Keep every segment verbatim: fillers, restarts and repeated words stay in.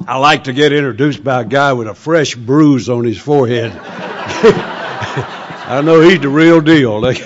I like to get introduced by a guy with a fresh bruise on his forehead. I know he's the real deal. uh,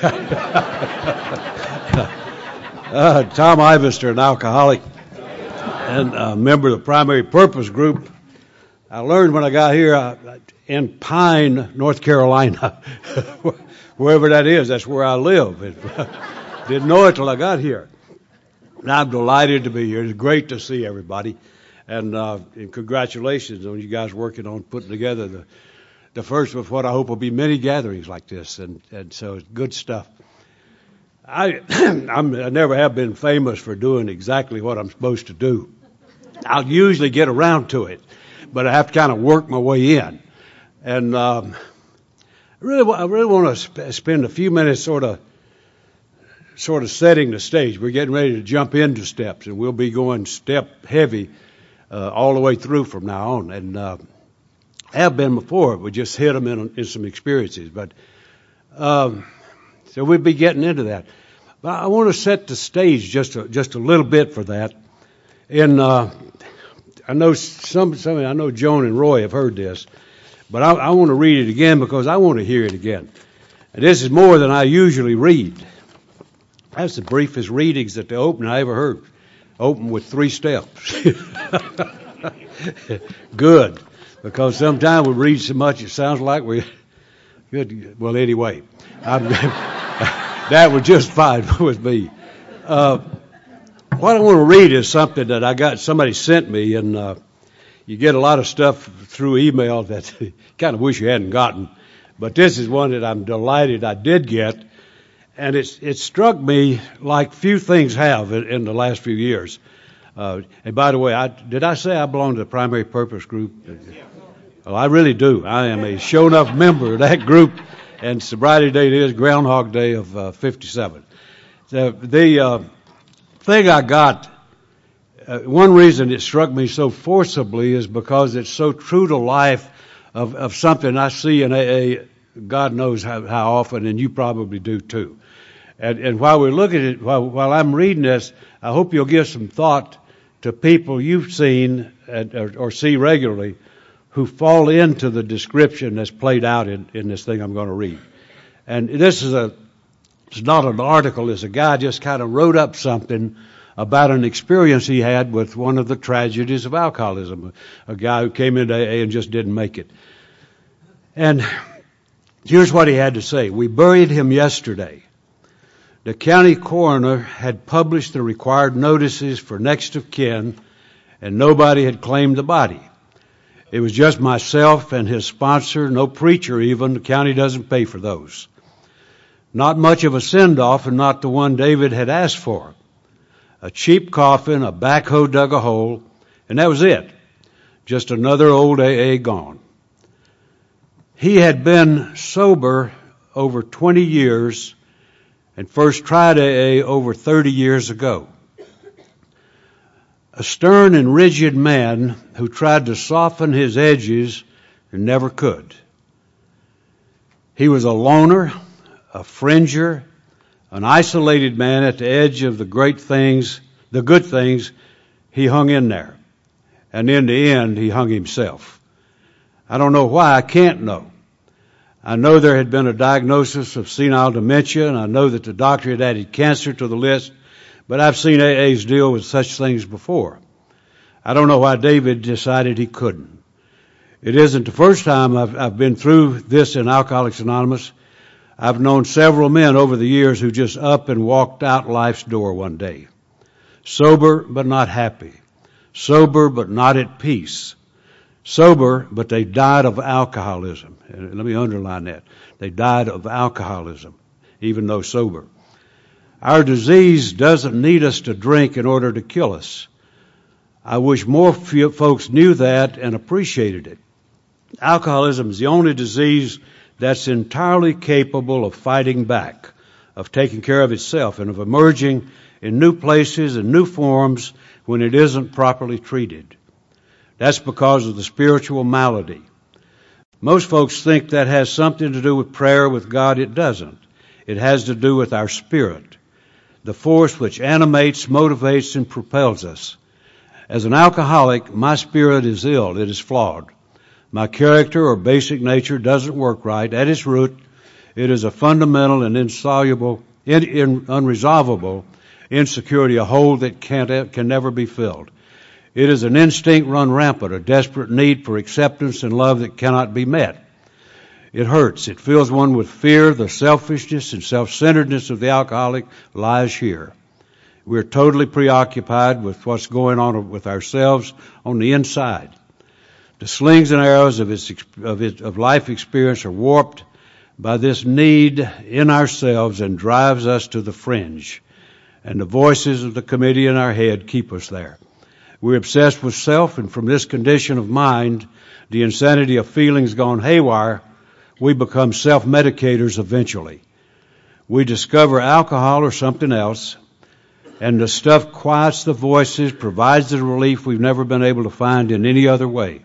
Tom Ivester, an alcoholic and a member of the Primary Purpose Group. I learned when I got here uh, in Pine, North Carolina, wherever that is, that's where I live. Didn't know it till I got here. And I'm delighted to be here. It's great to see everybody. And, uh, and congratulations on you guys working on putting together the, the first of what I hope will be many gatherings like this. And, and so it's good stuff. I, I'm, I never have been famous for doing exactly what I'm supposed to do. I'll usually get around to it, but I have to kind of work my way in. And um, I really, I really want to sp- spend a few minutes sort of sort of setting the stage. We're getting ready to jump into steps, and we'll be going step heavy uh, all the way through from now on. And uh, have been before. We just hit them in, in some experiences. But um, so we'll be getting into that. But I want to set the stage just a, just a little bit for that. And uh, I know some, some, I know Joan and Roy have heard this, but I, I want to read it again because I want to hear it again. And this is more than I usually read. That's the briefest readings at the opening I ever heard. Open with three steps. Good, because sometimes we read so much it sounds like we. Good. Well, anyway, that was just fine with me. Uh, what I want to read is something that I got. Somebody sent me, and uh, you get a lot of stuff through email that you kind of wish you hadn't gotten. But this is one that I'm delighted I did get. And it's, it struck me like few things have in, in the last few years. Uh, and by the way, I, did I say I belong to the Primary Purpose Group? Oh, I really do. I am a shown-up member of that group, and sobriety date is Groundhog Day of uh, fifty-seven. So the uh, thing I got, uh, one reason it struck me so forcibly is because it's so true to life of, of something I see in A A, God knows how, how often, and you probably do too. And, and while we're looking at it, while, while I'm reading this, I hope you'll give some thought to people you've seen and, or, or see regularly who fall into the description that's played out in, in this thing I'm going to read. And this is a, it's not an article, it's a guy just kind of wrote up something about an experience he had with one of the tragedies of alcoholism. A, a guy who came into A A and just didn't make it. And here's what he had to say. We buried him yesterday. The county coroner had published the required notices for next of kin, and nobody had claimed the body. It was just myself and his sponsor, no preacher even. The county doesn't pay for those. Not much of a send-off, and not the one David had asked for. A cheap coffin, a backhoe dug a hole, and that was it. Just another old A A gone. He had been sober over twenty years and first tried A A over thirty years ago. A stern and rigid man who tried to soften his edges and never could. He was a loner, a fringer, an isolated man at the edge of the great things, the good things. He hung in there. And in the end, he hung himself. I don't know why. I can't know. I know there had been a diagnosis of senile dementia, and I know that the doctor had added cancer to the list, but I've seen A As deal with such things before. I don't know why David decided he couldn't. It isn't the first time I've, I've been through this in Alcoholics Anonymous. I've known several men over the years who just up and walked out life's door one day. Sober but not happy. Sober but not at peace. Sober, but they died of alcoholism. And let me underline that. They died of alcoholism, even though sober. Our disease doesn't need us to drink in order to kill us. I wish more folks knew that and appreciated it. Alcoholism is the only disease that's entirely capable of fighting back, of taking care of itself, and of emerging in new places and new forms when it isn't properly treated. That's because of the spiritual malady. Most folks think that has something to do with prayer with God. It doesn't. It has to do with our spirit, the force which animates, motivates, and propels us. As an alcoholic, my spirit is ill. It is flawed. My character or basic nature doesn't work right. At its root, it is a fundamental and insoluble, in, in, unresolvable insecurity, a hole that can't, can never be filled. It is an instinct run rampant, a desperate need for acceptance and love that cannot be met. It hurts. It fills one with fear. The selfishness and self-centeredness of the alcoholic lies here. We're totally preoccupied with what's going on with ourselves on the inside. The slings and arrows of, its, of, its, of life experience are warped by this need in ourselves and drives us to the fringe. And the voices of the committee in our head keep us there. We're obsessed with self, and from this condition of mind, the insanity of feelings gone haywire, we become self-medicators eventually. We discover alcohol or something else, and the stuff quiets the voices, provides the relief we've never been able to find in any other way.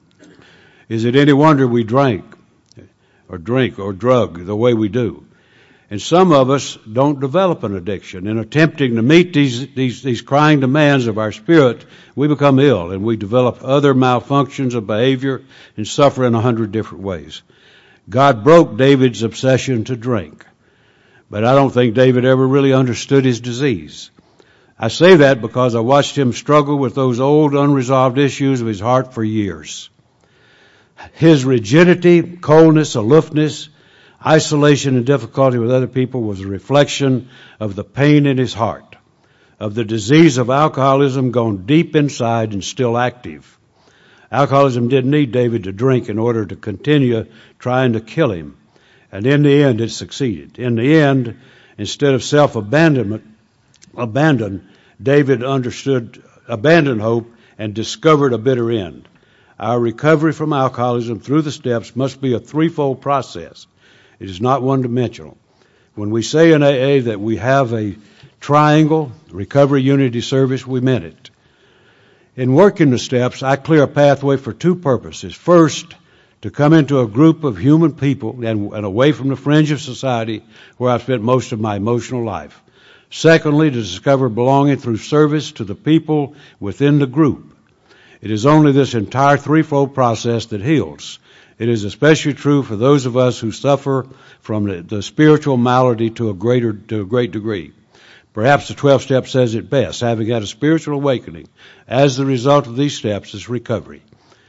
Is it any wonder we drank, or drink, or drug the way we do? And some of us don't develop an addiction. In attempting to meet these, these, these crying demands of our spirit, we become ill and we develop other malfunctions of behavior and suffer in a hundred different ways. God broke David's obsession to drink, but I don't think David ever really understood his disease. I say that because I watched him struggle with those old unresolved issues of his heart for years. His rigidity, coldness, aloofness, isolation and difficulty with other people was a reflection of the pain in his heart, of the disease of alcoholism gone deep inside and still active. Alcoholism didn't need David to drink in order to continue trying to kill him. And in the end, it succeeded. In the end, instead of self-abandonment, abandon, David understood, abandoned hope and discovered a bitter end. Our recovery from alcoholism through the steps must be a threefold process. It is not one-dimensional. When we say in A A that we have a triangle, recovery, unity, service, we meant it. In working the steps, I clear a pathway for two purposes. First, to come into a group of human people and, and away from the fringe of society where I've spent most of my emotional life. Secondly, to discover belonging through service to the people within the group. It is only this entire threefold process that heals. It is especially true for those of us who suffer from the, the spiritual malady to a greater, to a great degree. Perhaps the twelve step says it best. Having had a spiritual awakening as the result of these steps is recovery.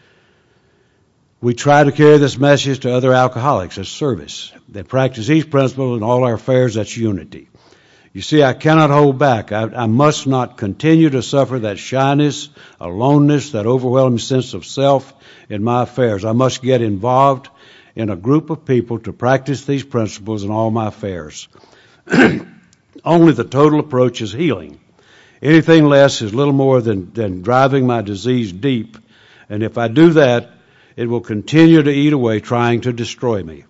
We try to carry this message to other alcoholics as service. They practice these principles in all our affairs. That's unity. You see, I cannot hold back. I, I must not continue to suffer that shyness, aloneness, that overwhelming sense of self in my affairs. I must get involved in a group of people to practice these principles in all my affairs. Only the total approach is healing. Anything less is little more than, than driving my disease deep. And if I do that, it will continue to eat away, trying to destroy me.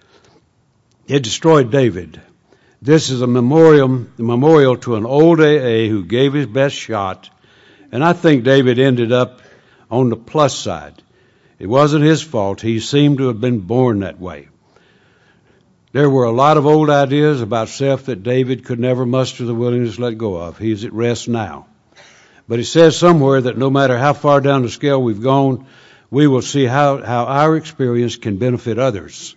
It destroyed David. This is a memorial, a memorial to an old A A who gave his best shot. And I think David ended up on the plus side. It wasn't his fault. He seemed to have been born that way. There were a lot of old ideas about self that David could never muster the willingness to let go of. He is at rest now. But it says somewhere that no matter how far down the scale we've gone, we will see how, how our experience can benefit others.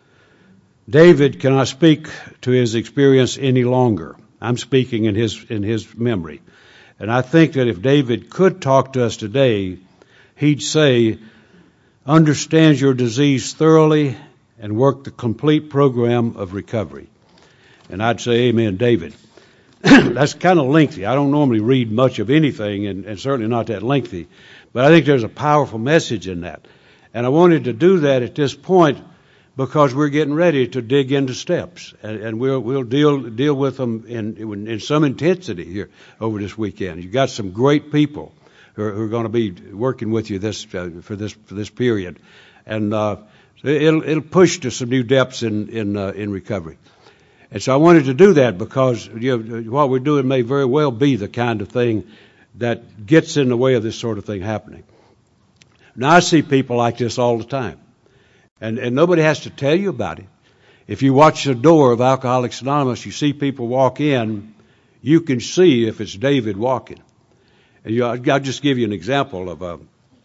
David cannot speak to his experience any longer. I'm speaking in his, in his memory. And I think that if David could talk to us today, he'd say, understand your disease thoroughly and work the complete program of recovery. And I'd say, amen, David. That's kind of lengthy. I don't normally read much of anything, and, and certainly not that lengthy. But I think there's a powerful message in that. And I wanted to do that at this point because we're getting ready to dig into steps. And, and we'll, we'll deal, deal with them in, in some intensity here over this weekend. You've got some great people who are, who are going to be working with you this, uh, for this, for this period. And, uh, It'll, it'll push to some new depths in in, uh, in recovery, and so I wanted to do that because you know, what we're doing may very well be the kind of thing that gets in the way of this sort of thing happening. Now I see people like this all the time, and and nobody has to tell you about it. If you watch the door of Alcoholics Anonymous, you see people walk in. You can see if it's David walking, And you, I'll just give you an example of uh,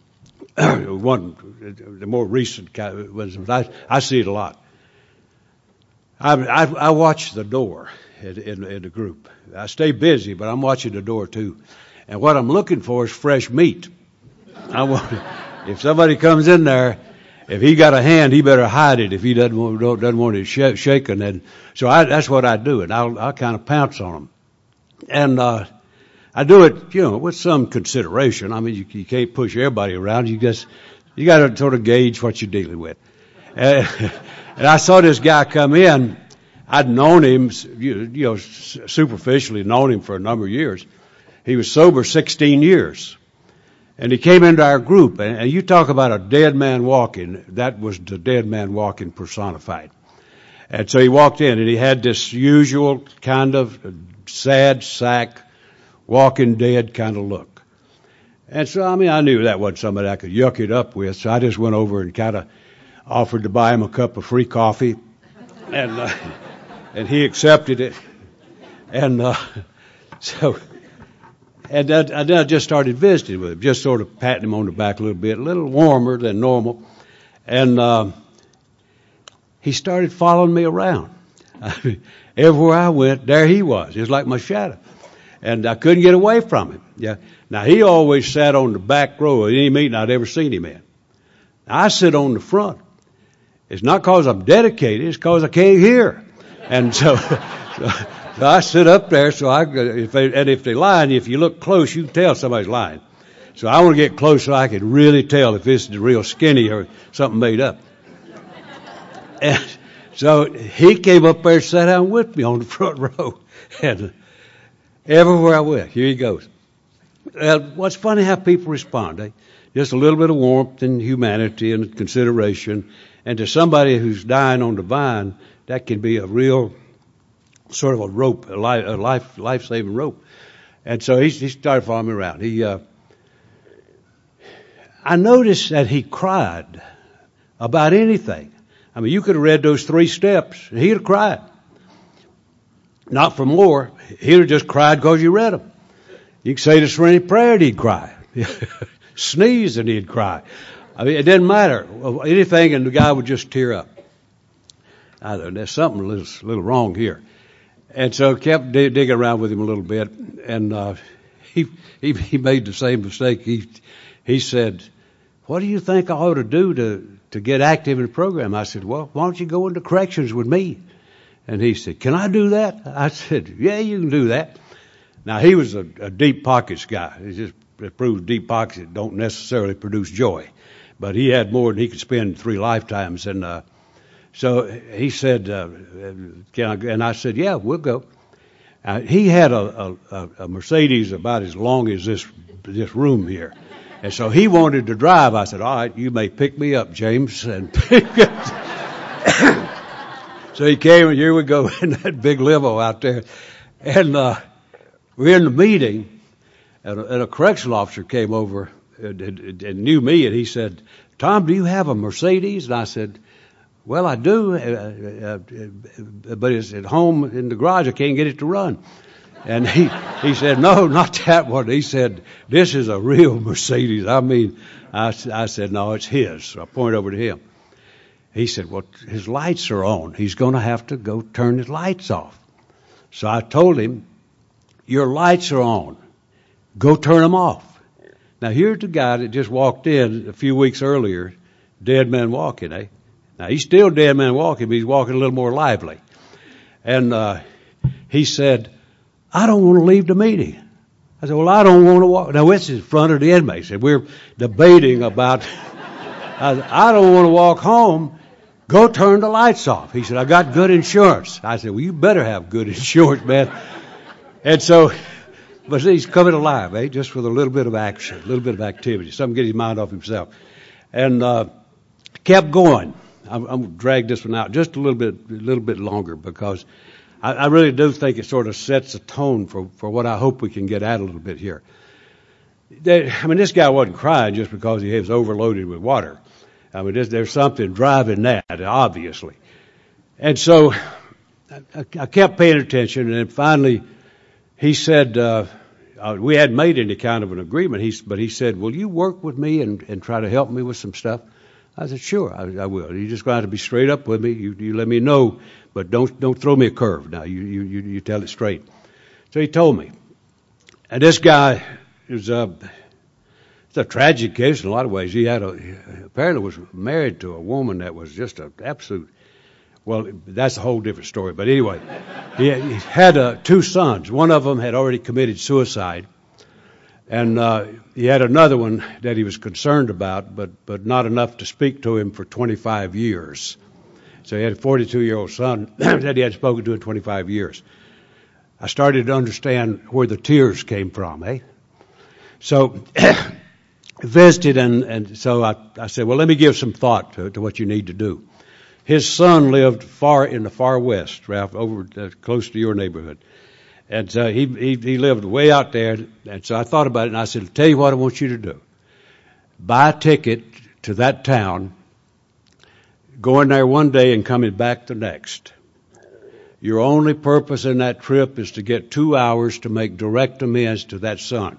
one, the more recent kind of, I, I see it a lot. I, I, I watch the door in, in, in the group. I stay busy, but I'm watching the door too. And what I'm looking for is fresh meat. I want, if somebody comes in there, if he got a hand, he better hide it if he doesn't want, doesn't want it sh- shaken. And so I, that's what I do, and I'll, I'll kind of pounce on them. And uh, I do it, you know, with some consideration. I mean, you, you can't push everybody around. You just, you got to sort of gauge what you're dealing with. And, and I saw this guy come in. I'd known him, you, you know, superficially known him for a number of years. He was sober sixteen years. And he came into our group, and, and you talk about a dead man walking, that was the dead man walking personified. And so he walked in, and he had this usual kind of sad sack, walking dead kind of look. And so, I mean, I knew that wasn't somebody I could yuck it up with, so I just went over and kind of offered to buy him a cup of free coffee, and uh, and he accepted it. And uh, so... And then I just started visiting with him, just sort of patting him on the back a little bit, a little warmer than normal. And uh, he started following me around. I mean, everywhere I went, there he was. He was like my shadow. And I couldn't get away from him. Yeah. Now, he always sat on the back row of any meeting I'd ever seen him in. Now, I sit on the front. It's not because I'm dedicated. It's because I can't hear. And so... so So I sit up there, so I, if they, and if they lie, if you look close, you can tell somebody's lying. So I want to get close so I can really tell if this is real skinny or something made up. And so he came up there and sat down with me on the front row. And everywhere I went, here he goes. Uh, what's funny how people respond, eh? Just a little bit of warmth and humanity and consideration. And to somebody who's dying on the vine, that can be a real... sort of a rope, a life, a life, life-saving rope. And so he, he started following me around. He, uh, I noticed that he cried about anything. I mean, you could have read those three steps, and he'd have cried. Not for more. He'd have just cried because you read them. You could say the Serenity Prayer, and he'd cry. Sneeze, and he'd cry. I mean, it didn't matter. Anything, and the guy would just tear up. I don't know, there's something a little, a little wrong here. And so kept dig- digging around with him a little bit, and uh, he, he he made the same mistake. He he said, "What do you think I ought to do to to get active in the program?" I said, "Well, why don't you go into corrections with me?" And he said, "Can I do that?" I said, "Yeah, you can do that." Now he was a, a deep pockets guy. It just it proves deep pockets don't necessarily produce joy, but he had more than he could spend in three lifetimes, and. Uh, So he said, uh, can I, and I said, yeah, we'll go. Uh, he had a, a, a Mercedes about as long as this this room here. And so he wanted to drive. I said, all right, you may pick me up, James. And so he came, and here we go in that big limo out there. And uh, we're in the meeting, and a, and a correctional officer came over and, and, and knew me, and he said, Tom, do you have a Mercedes? And I said, well, I do, uh, uh, but it's at home in the garage. I can't get it to run. And he, he said, no, not that one. He said, this is a real Mercedes. I mean, I, I said, no, it's his. So I pointed over to him. He said, well, his lights are on. He's going to have to go turn his lights off. So I told him, your lights are on. Go turn them off. Now, here's the guy that just walked in a few weeks earlier, dead man walking, eh? Now, he's still dead man walking, but he's walking a little more lively. And uh, he said, I don't want to leave the meeting. I said, well, I don't want to walk. Now, this is in front of the inmates, and we're debating about, I, said, I don't want to walk home. Go turn the lights off. He said, I got good insurance. I said, well, you better have good insurance, man. And so, but he's coming alive, eh, just with a little bit of action, a little bit of activity, something to get his mind off himself. And uh, kept going. I'm, I'm going to drag this one out just a little bit, a little bit longer, because I, I really do think it sort of sets a tone for, for what I hope we can get at a little bit here. They, I mean, this guy wasn't crying just because he was overloaded with water. I mean, there's, there's something driving that, obviously. And so I, I kept paying attention, and then finally he said, uh, uh, we hadn't made any kind of an agreement. He, but he said, "Will you work with me and, and try to help me with some stuff?" I said, "Sure, I, I will. You just got to be straight up with me. You, you let me know, but don't don't throw me a curve. Now you you you, you tell it straight." So he told me, and this guy is a it's a tragic case in a lot of ways. He had a apparently was married to a woman that was just an absolute. Well, that's a whole different story. But anyway, he, he had uh, two sons. One of them had already committed suicide. And uh, he had another one that he was concerned about, but, but not enough to speak to him for twenty-five years. So he had a forty-two-year-old son that he had spoken to in twenty-five years. I started to understand where the tears came from, eh? So visited, and, and so I, I said, well, let me give some thought to, to what you need to do. His son lived far in the far west, Ralph, over uh, close to your neighborhood. And so he, he he lived way out there. And so I thought about it, and I said, tell you what I want you to do. Buy a ticket to that town, going there one day and coming back the next. Your only purpose in that trip is to get two hours to make direct amends to that son.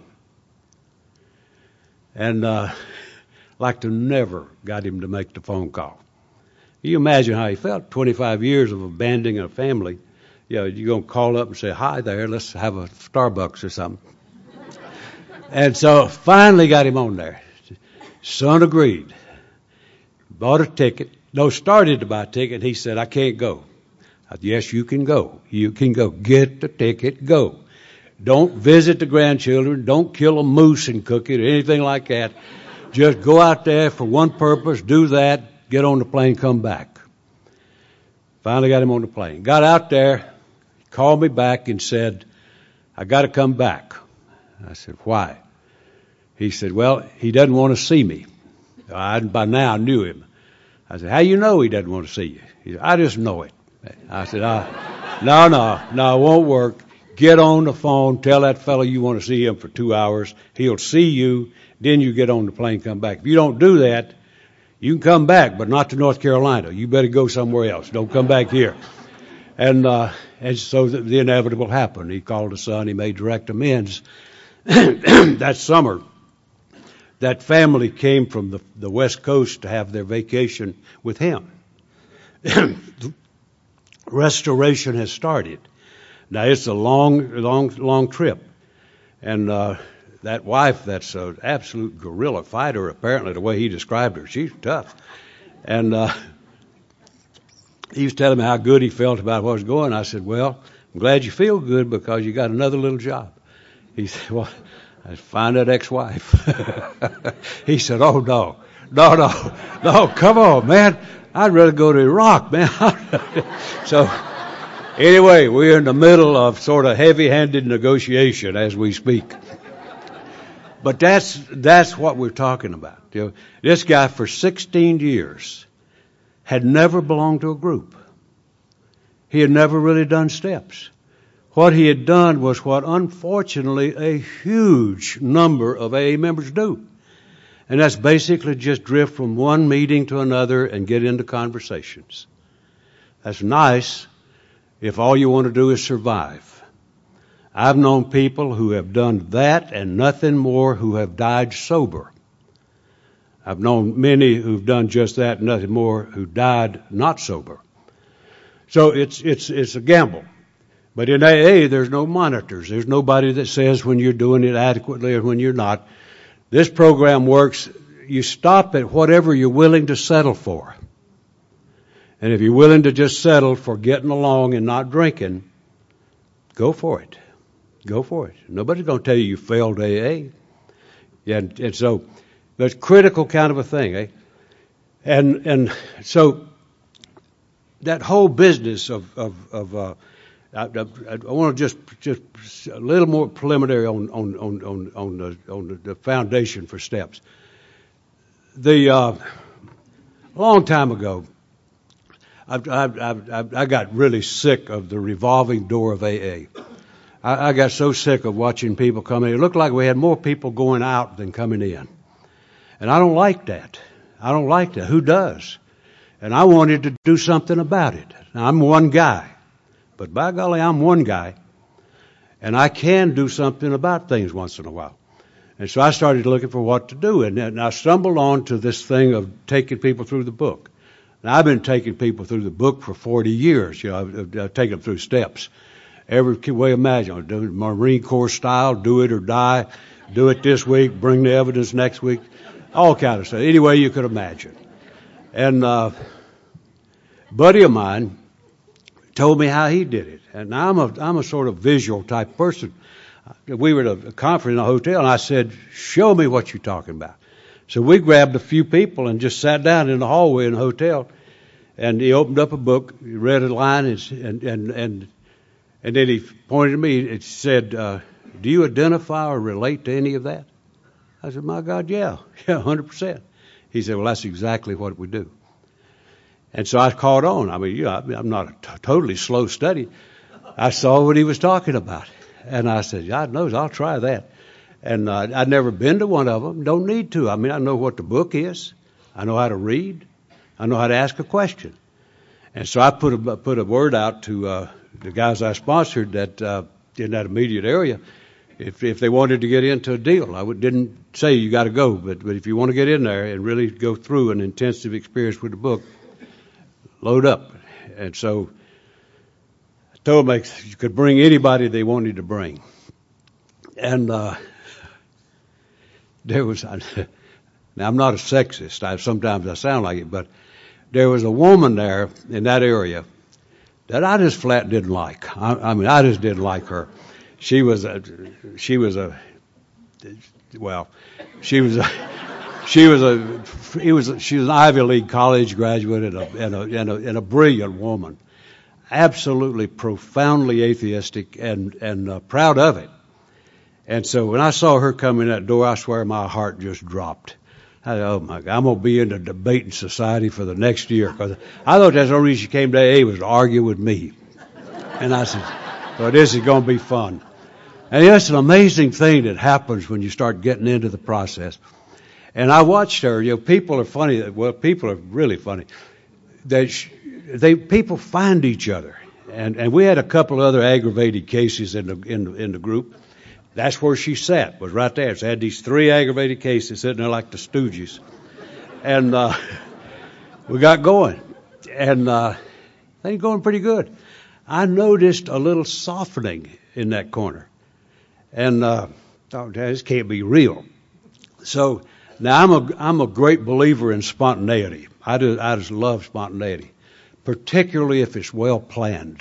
And uh, like to never got him to make the phone call. Can you imagine how he felt? twenty-five years of abandoning a family. You know, you're going to call up and say, hi there, let's have a Starbucks or something. And so finally got him on there. Son agreed. Bought a ticket. No, started to buy a ticket. He said, I can't go. I said, yes, you can go. You can go. Get the ticket, go. Don't visit the grandchildren. Don't kill a moose and cook it or anything like that. Just go out there for one purpose, do that, get on the plane, come back. Finally got him on the plane. Got out there, called me back and said, I got to come back. I said, why? He said, well, he doesn't want to see me. I, by now I knew him. I said, how you know he doesn't want to see you? He said, I just know it. I said, ah, no, no, no, it won't work. Get on the phone, tell that fellow you want to see him for two hours. He'll see you, then you get on the plane, come back. If you don't do that, you can come back, but not to North Carolina. You better go somewhere else. Don't come back here. And uh, and so the, the inevitable happened. He called his son. He made direct amends. That summer, that family came from the, the West Coast to have their vacation with him. Restoration has started. Now, it's a long, long, long trip. And uh, that wife, that's an absolute guerrilla fighter, apparently, the way he described her. She's tough. And uh, he was telling me how good he felt about what was going. I said, well, I'm glad you feel good because you got another little job. He said, well, I find that ex-wife. He said, oh, no, no, no, no, come on, man. I'd rather go to Iraq, man. So anyway, we're in the middle of sort of heavy-handed negotiation as we speak. But that's that's what we're talking about. You know, this guy for sixteen years had never belonged to a group. He had never really done steps. What he had done was what, unfortunately, a huge number of A A members do. And that's basically just drift from one meeting to another and get into conversations. That's nice if all you want to do is survive. I've known people who have done that and nothing more who have died sober. I've known many who've done just that and nothing more who died not sober. So it's it's it's a gamble. But in A A, there's no monitors. There's nobody that says when you're doing it adequately or when you're not. This program works. You stop at whatever you're willing to settle for. And if you're willing to just settle for getting along and not drinking, go for it. Go for it. Nobody's going to tell you you failed A A. Yeah, and, and so that's critical kind of a thing, eh? And and so that whole business of of, of uh, I, I, I want to just just a little more preliminary on on on on, on the on the foundation for steps. The uh, a long time ago, I, I, I, I got really sick of the revolving door of A A. I, I got so sick of watching people come in. It looked like we had more people going out than coming in, and I don't like that. I don't like that. Who does? And I wanted to do something about it. Now, I'm one guy. But by golly, I'm one guy. And I can do something about things once in a while. And so I started looking for what to do. And, and I stumbled on to this thing of taking people through the book. Now, I've been taking people through the book for forty years. You know, I've, I've taken them through steps. Every way imaginable. Do it Marine Corps style, do it or die. Do it this week, bring the evidence next week. All kind of stuff. Any way you could imagine. And uh, a buddy of mine told me how he did it. And I'm a, I'm a sort of visual type person. We were at a conference in a hotel, and I said, show me what you're talking about. So we grabbed a few people and just sat down in the hallway in the hotel, and he opened up a book, he read a line, and and and, and, and then he pointed to me, it said, uh, do you identify or relate to any of that? I said, my God, yeah, yeah, one hundred percent. He said, well, that's exactly what we do. And so I caught on. I mean, you know, I'm not a t- totally slow study. I saw what he was talking about. And I said, God knows, I'll try that. And uh, I'd never been to one of them. Don't need to. I mean, I know what the book is. I know how to read. I know how to ask a question. And so I put a, put a word out to uh, the guys I sponsored that uh, in that immediate area, if if they wanted to get into a deal. I would, didn't say you got to go, but, but if you want to get in there and really go through an intensive experience with the book, load up. And so I told them you could bring anybody they wanted to bring. And uh, there was, now I'm not a sexist. I, sometimes I sound like it, but there was a woman there in that area that I just flat didn't like. I, I mean, I just didn't like her. She was a, she was a, well, she was a, she was a, he was a, she was an Ivy League college graduate and a, and a, and a, and a brilliant woman. Absolutely profoundly atheistic and, and uh, proud of it. And so when I saw her come in that door, I swear my heart just dropped. I said, oh my God, I'm going to be in the debating society for the next year. Because I thought that's the only reason she came to A A was to argue with me. And I said, well, this is going to be fun. And it's an amazing thing that happens when you start getting into the process. And I watched her. You know, people are funny. Well, people are really funny. They, they, people find each other. And, and we had a couple of other aggravated cases in the, in the, in the group. That's where she sat, was right there. So I had these three aggravated cases sitting there like the Stooges. And uh, we got going. And uh, things going pretty good. I noticed a little softening in that corner. And uh, thought, this can't be real. So now I'm a, I'm a great believer in spontaneity. I, do, I just love spontaneity, particularly if it's well planned.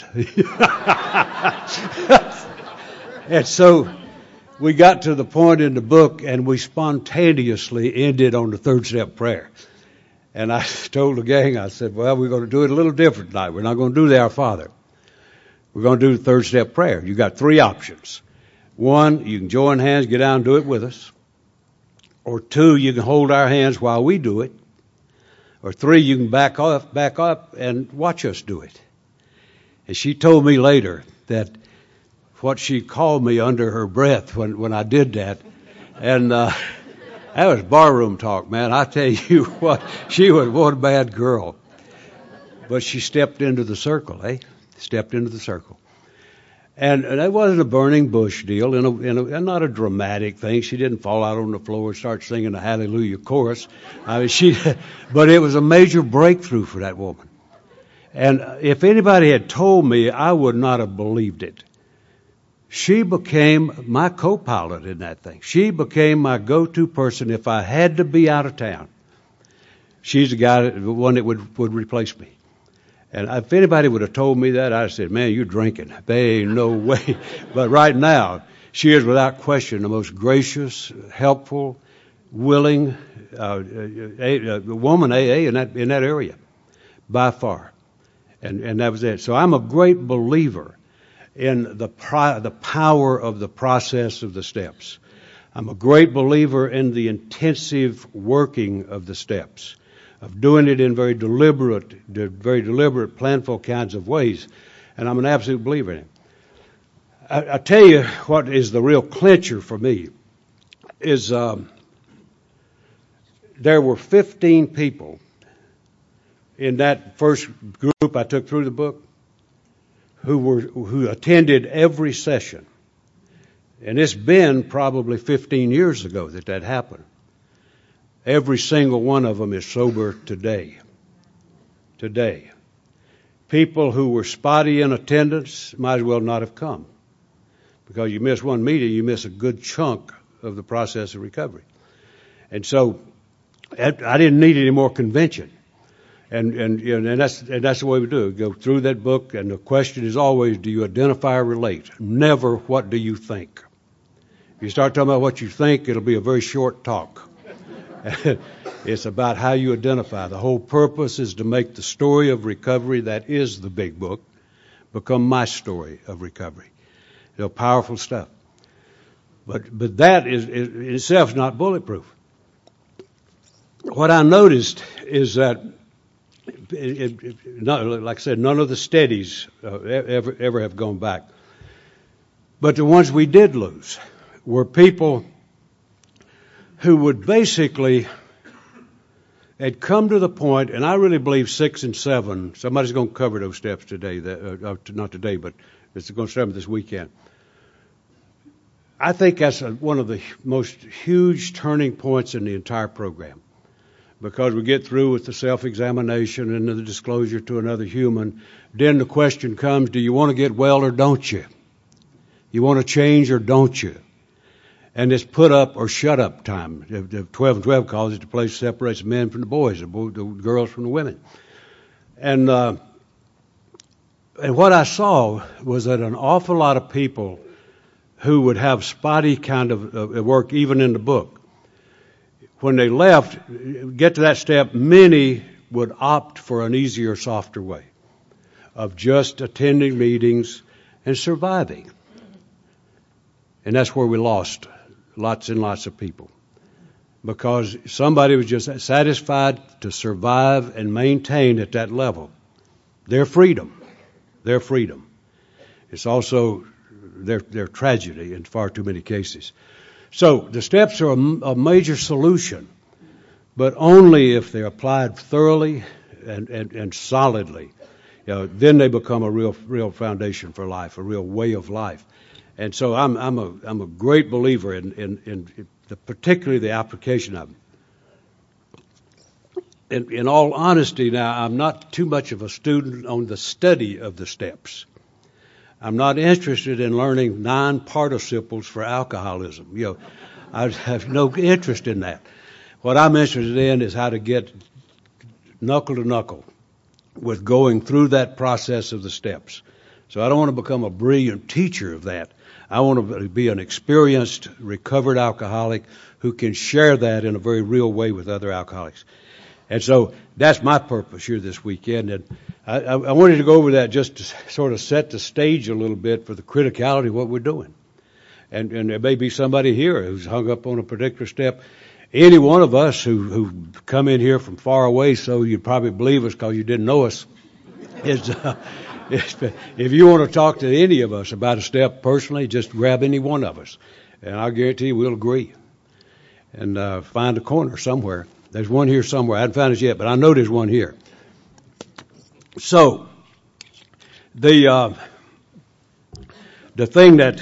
And so we got to the point in the book, and we spontaneously ended on the third step prayer. And I told the gang, I said, well, we're going to do it a little different tonight. We're not going to do the Our Father. We're going to do the third step prayer. You got three options. One, you can join hands, get down and do it with us. Or two, you can hold our hands while we do it. Or three, you can back off, back up and watch us do it. And she told me later that what she called me under her breath when, when I did that. And uh, that was barroom talk, man. I tell you what, she was one bad girl. But she stepped into the circle, eh? Stepped into the circle. And, and that wasn't a burning bush deal, in a, in a, and not a dramatic thing. She didn't fall out on the floor and start singing the Hallelujah chorus. I mean, she, but it was a major breakthrough for that woman. And if anybody had told me, I would not have believed it. She became my co-pilot in that thing. She became my go-to person if I had to be out of town. She's the guy, the one that would, would replace me. And if anybody would have told me that, I'd have said, man, you're drinking. There ain't no way. But right now, she is without question the most gracious, helpful, willing uh, a, a woman A A in that, in that area, by far. And, and that was it. So I'm a great believer in the pri- the power of the process of the steps. I'm a great believer in the intensive working of the steps, of doing it in very deliberate, very deliberate, planful kinds of ways. And I'm an absolute believer in it. I, I tell you what is the real clincher for me is um, there were fifteen people in that first group I took through the book who were who attended every session And it's been probably fifteen years ago that that happened. Every single one of them is sober today. Today. People who were spotty in attendance might as well not have come. Because you miss one meeting, you miss a good chunk of the process of recovery. And so I didn't need any more convention. And, and, you know, and, that's, and that's the way we do it. Go through that book, and the question is always, do you identify or relate? Never, what do you think? If you start talking about what you think, it'll be a very short talk. It's about how you identify. The whole purpose is to make the story of recovery, that is the big book, become my story of recovery. You know, powerful stuff. But but that is, is in itself is not bulletproof. What I noticed is that, it, it, not, like I said, none of the steadies uh, ever ever have gone back. But the ones we did lose were people who would basically had come to the point, and I really believe six and seven, somebody's going to cover those steps today, that, uh, not today, but it's going to start this weekend. I think that's a, one of the most huge turning points in the entire program, because we get through with the self-examination and the disclosure to another human. Then the question comes, do you want to get well or don't you? You want to change or don't you? And it's put up or shut up time. The twelve and twelve calls it the place that separates men from the boys, the, boy, the girls from the women. And, uh, and what I saw was that an awful lot of people who would have spotty kind of uh, work, even in the book, when they left, get to that step, many would opt for an easier, softer way of just attending meetings and surviving. And that's where we lost lots and lots of people, because somebody was just satisfied to survive and maintain at that level their freedom, their freedom. It's also their their tragedy in far too many cases. So the steps are a, a major solution, but only if they're applied thoroughly and, and, and solidly. You know, then they become a real real foundation for life, a real way of life. And so I'm I'm a I'm a great believer in in, in the, particularly the application of them. In, in all honesty, now I'm not too much of a student on the study of the steps. I'm not interested in learning nine participles for alcoholism. You know, I have no interest in that. What I'm interested in is how to get knuckle to knuckle with going through that process of the steps. So I don't want to become a brilliant teacher of that. I want to be an experienced, recovered alcoholic who can share that in a very real way with other alcoholics. And so that's my purpose here this weekend. And I, I, I wanted to go over that just to sort of set the stage a little bit for the criticality of what we're doing. And, and there may be somebody here who's hung up on a particular step. Any one of us who, who come in here from far away, so you'd probably believe us because you didn't know us, is... Uh, If you want to talk to any of us about a step personally, just grab any one of us, and I'll guarantee you we'll agree. And uh, find a corner somewhere. There's one here somewhere. I haven't found it yet, but I know there's one here. So the uh, the thing that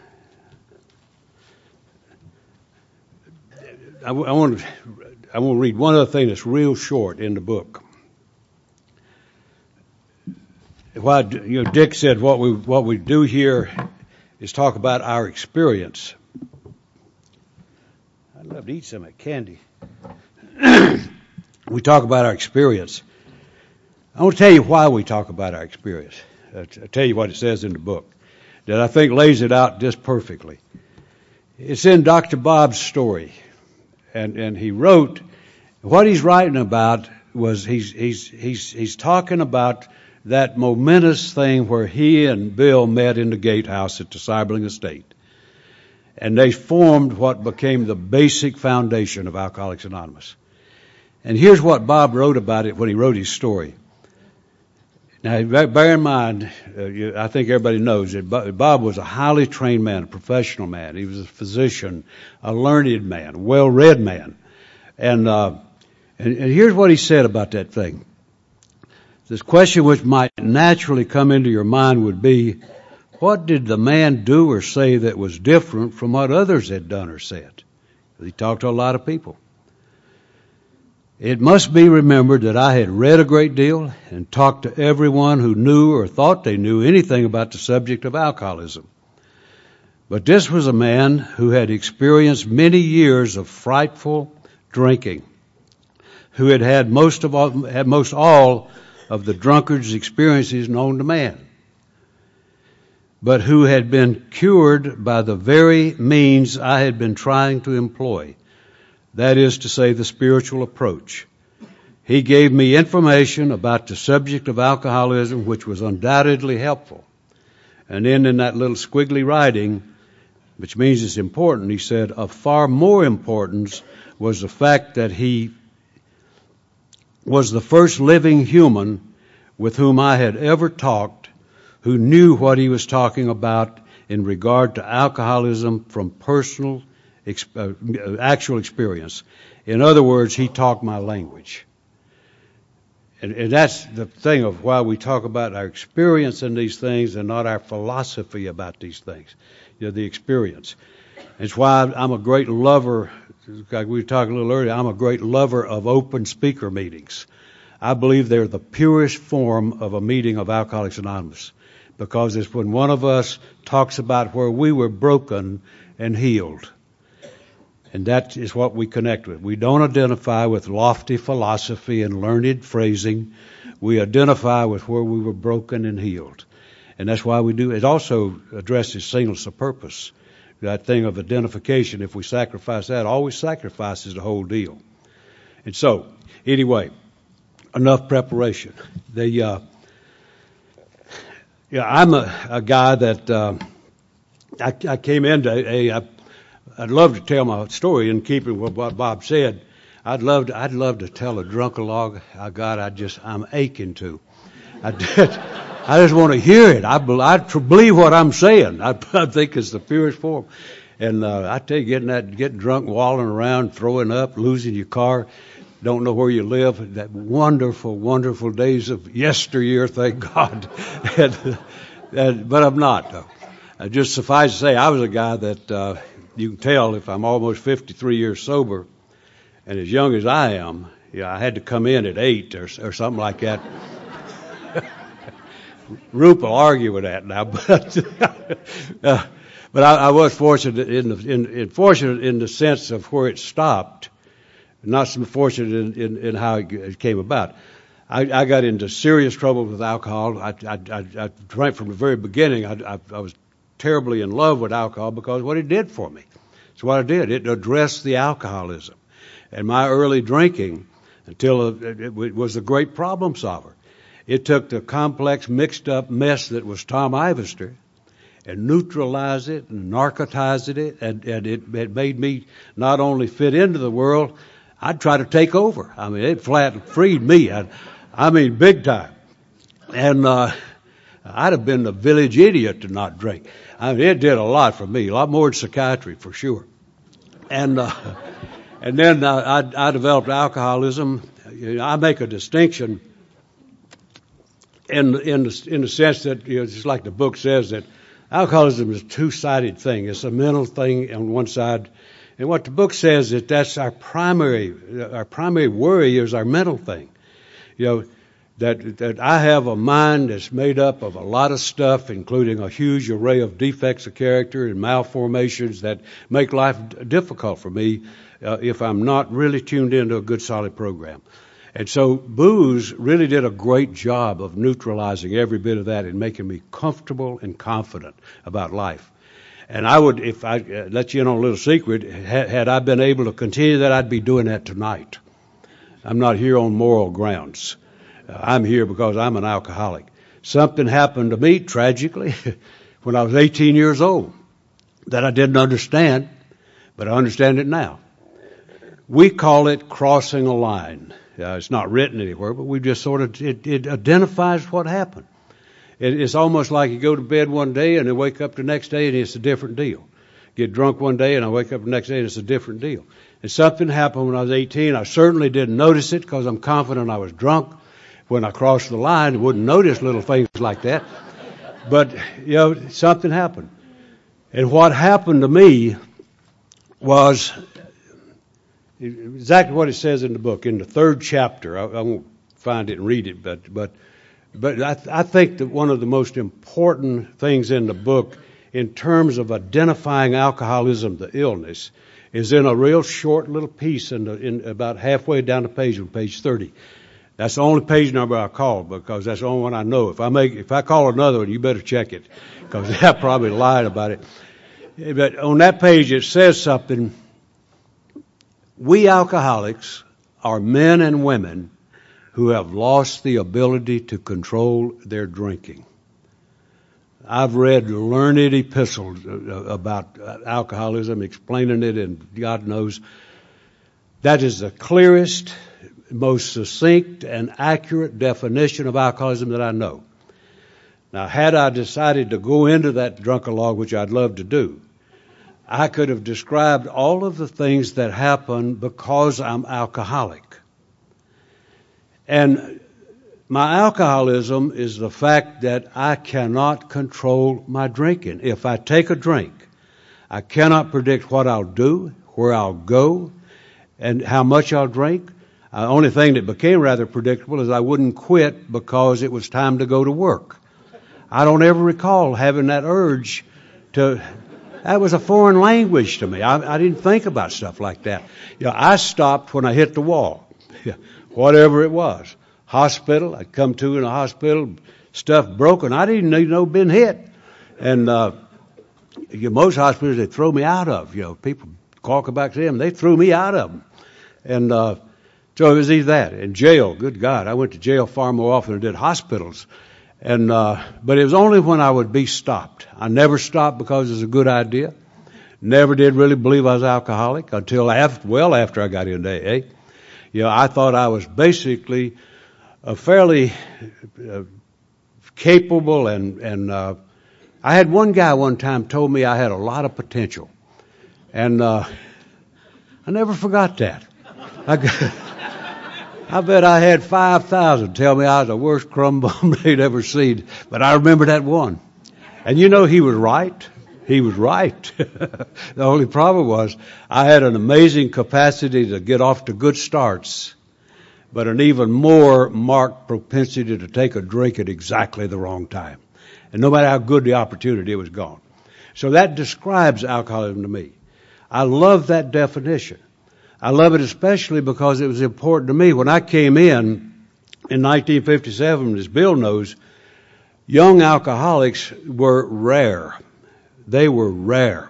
I, I want to I want to read one other thing that's real short in the book. What, you know, Dick said what we what we do here is talk about our experience. I'd love to eat some of that candy. We talk about our experience. I want to tell you why we talk about our experience. I'll tell you what it says in the book that I think lays it out just perfectly. It's in Doctor Bob's story, and and he wrote what he's writing about was he's he's he's he's talking about that momentous thing where he and Bill met in the gatehouse at the Sibling Estate. And they formed what became the basic foundation of Alcoholics Anonymous. And here's what Bob wrote about it when he wrote his story. Now, bear in mind, uh, you, I think everybody knows that Bob was a highly trained man, a professional man. He was a physician, a learned man, a well-read man. And, uh, and, and here's what he said about that thing. This question which might naturally come into your mind would be, what did the man do or say that was different from what others had done or said? He talked to a lot of people. It must be remembered that I had read a great deal and talked to everyone who knew or thought they knew anything about the subject of alcoholism. But this was a man who had experienced many years of frightful drinking, who had had most of all, had most all of the drunkard's experiences known to man, but who had been cured by the very means I had been trying to employ. That is to say, the spiritual approach. He gave me information about the subject of alcoholism, which was undoubtedly helpful. And then in that little squiggly writing, which means it's important, he said, of far more importance was the fact that he was the first living human with whom I had ever talked who knew what he was talking about in regard to alcoholism from personal Uh, actual experience. In other words, he talked my language. And, and that's the thing of why we talk about our experience in these things and not our philosophy about these things. You know, the experience. It's why I'm a great lover, like we talked a little earlier, I'm a great lover of open speaker meetings. I believe they're the purest form of a meeting of Alcoholics Anonymous, because it's when one of us talks about where we were broken and healed. And that is what we connect with. We don't identify with lofty philosophy and learned phrasing. We identify with where we were broken and healed. And that's why we do. It also addresses singleness of purpose. That thing of identification, if we sacrifice that, always sacrifices the whole deal. And so, anyway, enough preparation. The, uh, yeah, I'm a, a guy that, uh, I, I came into a, a I'd love to tell my story in keeping with what Bob said. I'd love to, I'd love to tell a drunkalog. Oh God, I just, I'm aching to. I did. I just want to hear it. I, I believe what I'm saying. I, I think it's the purest form. And, uh, I tell you, getting that, getting drunk, walling around, throwing up, losing your car, don't know where you live, that wonderful, wonderful days of yesteryear, thank God. and, and, but I'm not, though. Uh, just suffice to say, I was a guy that, uh, you can tell if I'm almost fifty-three years sober, and as young as I am, yeah, I had to come in at eight or, or something like that. Roop will argue with that now, but uh, but I, I was fortunate in the in, in fortunate in the sense of where it stopped, not so fortunate in, in, in how it came about. I, I got into serious trouble with alcohol. I, I, I, I right from the very beginning. I, I, I was terribly in love with alcohol because what it did for me. It's what it did. It addressed the alcoholism. And my early drinking, until it, it was a great problem solver. It took the complex, mixed up mess that was Tom Ivester and neutralized it and narcotized it, and, and it, it made me not only fit into the world, I'd try to take over. I mean, it flat freed me. I, I mean, big time. And uh, I'd have been the village idiot to not drink. I mean, it did a lot for me, a lot more than psychiatry for sure. And uh, and then uh, I, I developed alcoholism. You know, I make a distinction in in the, in the sense that, you know, just like the book says, that alcoholism is a two-sided thing. It's a mental thing on one side, and what the book says is that's our primary our primary worry is our mental thing. You know, that that I have a mind that's made up of a lot of stuff, including a huge array of defects of character and malformations that make life difficult for me uh, if I'm not really tuned into a good, solid program. And so booze really did a great job of neutralizing every bit of that and making me comfortable and confident about life. And I would, if I uh, let you in on a little secret, had, had I been able to continue that, I'd be doing that tonight. I'm not here on moral grounds. Uh, I'm here because I'm an alcoholic. Something happened to me, tragically, when I was eighteen years old that I didn't understand, but I understand it now. We call it crossing a line. Uh, it's not written anywhere, but we just sort of, it, it identifies what happened. It, it's almost like you go to bed one day and then wake up the next day and it's a different deal. Get drunk one day and I wake up the next day and it's a different deal. And something happened when I was eighteen. I certainly didn't notice it because I'm confident I was drunk. When I crossed the line, I wouldn't notice little things like that. But, you know, something happened. And what happened to me was exactly what it says in the book, in the third chapter. I, I won't find it and read it, but but but I, th- I think that one of the most important things in the book in terms of identifying alcoholism, the illness, is in a real short little piece in, the, in about halfway down the page on page thirty. That's the only page number I call because that's the only one I know. If I make, if I call another one, you better check it because I probably lied about it. But on that page it says something. We alcoholics are men and women who have lost the ability to control their drinking. I've read learned epistles about alcoholism, explaining it, and God knows that is the clearest, most succinct and accurate definition of alcoholism that I know. Now, had I decided to go into that drunkalog, which I'd love to do, I could have described all of the things that happen because I'm alcoholic. And my alcoholism is the fact that I cannot control my drinking. If I take a drink, I cannot predict what I'll do, where I'll go, and how much I'll drink. The uh, only thing that became rather predictable is I wouldn't quit because it was time to go to work. I don't ever recall having that urge to... That was a foreign language to me. I, I didn't think about stuff like that. You know, I stopped when I hit the wall, whatever it was. Hospital, I'd come to in a hospital, stuff broken. I didn't even know been hit. And uh, you know, most hospitals they throw me out of. You know, people talk about them, they threw me out of them. And uh, so it was either that. In jail, good God, I went to jail far more often than I did hospitals. And, uh, but it was only when I would be stopped. I never stopped because it was a good idea. Never did really believe I was alcoholic until after, well after I got into A A. You know, I thought I was basically a fairly uh, capable and, and, uh, I had one guy one time told me I had a lot of potential. And, uh, I never forgot that. I got, I bet I had five thousand tell me I was the worst crumb bum they'd ever seen. But I remember that one. And you know, he was right. He was right. The only problem was I had an amazing capacity to get off to good starts, but an even more marked propensity to take a drink at exactly the wrong time. And no matter how good the opportunity, it was gone. So that describes alcoholism to me. I love that definition. I love it especially because it was important to me. When I came in in nineteen fifty-seven, as Bill knows, young alcoholics were rare. They were rare.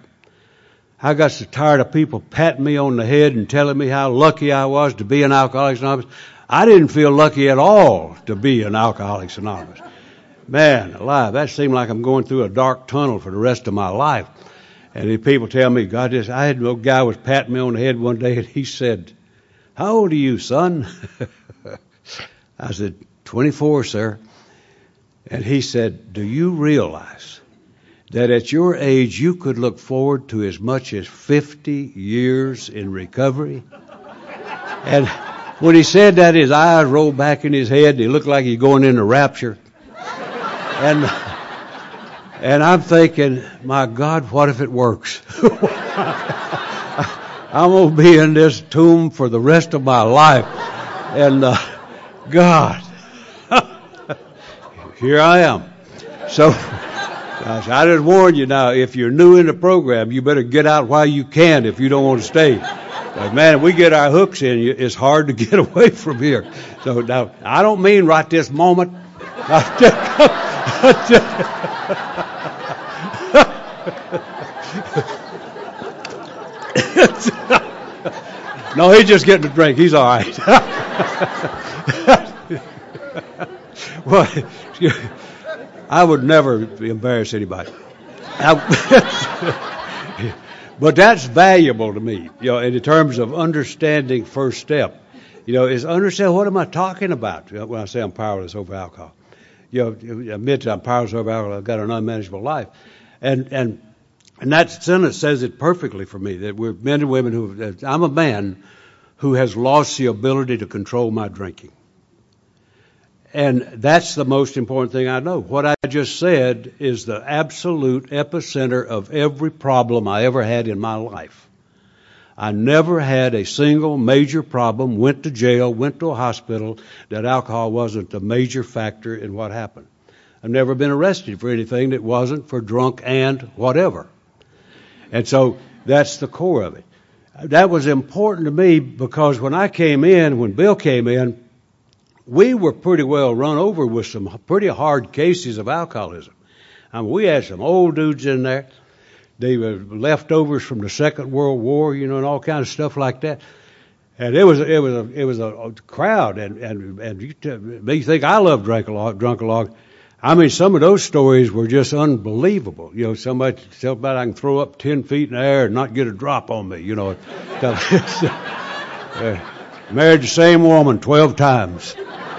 I got so tired of people patting me on the head and telling me how lucky I was to be an Alcoholics Anonymous. I didn't feel lucky at all to be an Alcoholics Anonymous. Man, alive, that seemed like I'm going through a dark tunnel for the rest of my life. And the people tell me, God, this, I had a guy was patting me on the head one day and he said, how old are you, son? I said, twenty-four, sir. And he said, do you realize that at your age you could look forward to as much as fifty years in recovery? And when he said that, his eyes rolled back in his head and he looked like he's going into rapture. And And I'm thinking, my God, what if it works? I'm going to be in this tomb for the rest of my life. And, uh, God, here I am. So, gosh, I just warn you now, if you're new in the program, you better get out while you can if you don't want to stay. But man, if we get our hooks in, it's hard to get away from here. So now, I don't mean right this moment. No, he's just getting a drink. He's all right. Well, I would never embarrass anybody. I, but that's valuable to me, you know, in terms of understanding first step. You know, is understand what am I talking about when I say I'm powerless over alcohol. You know, admit that I'm powerless over alcohol. I've got an unmanageable life, and and and that sentence says it perfectly for me. That we're men and women who. I'm a man who has lost the ability to control my drinking, And that's the most important thing I know. What I just said is the absolute epicenter of every problem I ever had in my life. I never had a single major problem, went to jail, went to a hospital, that alcohol wasn't a major factor in what happened. I've never been arrested for anything that wasn't for drunk and whatever. And so that's the core of it. That was important to me because when I came in, when Bill came in, we were pretty well run over with some pretty hard cases of alcoholism. I mean, we had some old dudes in there. They were leftovers from the Second World War, you know, and all kinds of stuff like that. And it was it was a it was a crowd, and and and you, t- you think I love drunk along, drunk along. I mean, some of those stories were just unbelievable. You know, somebody somebody I can throw up ten feet in the air and not get a drop on me. You know, uh, married the same woman twelve times.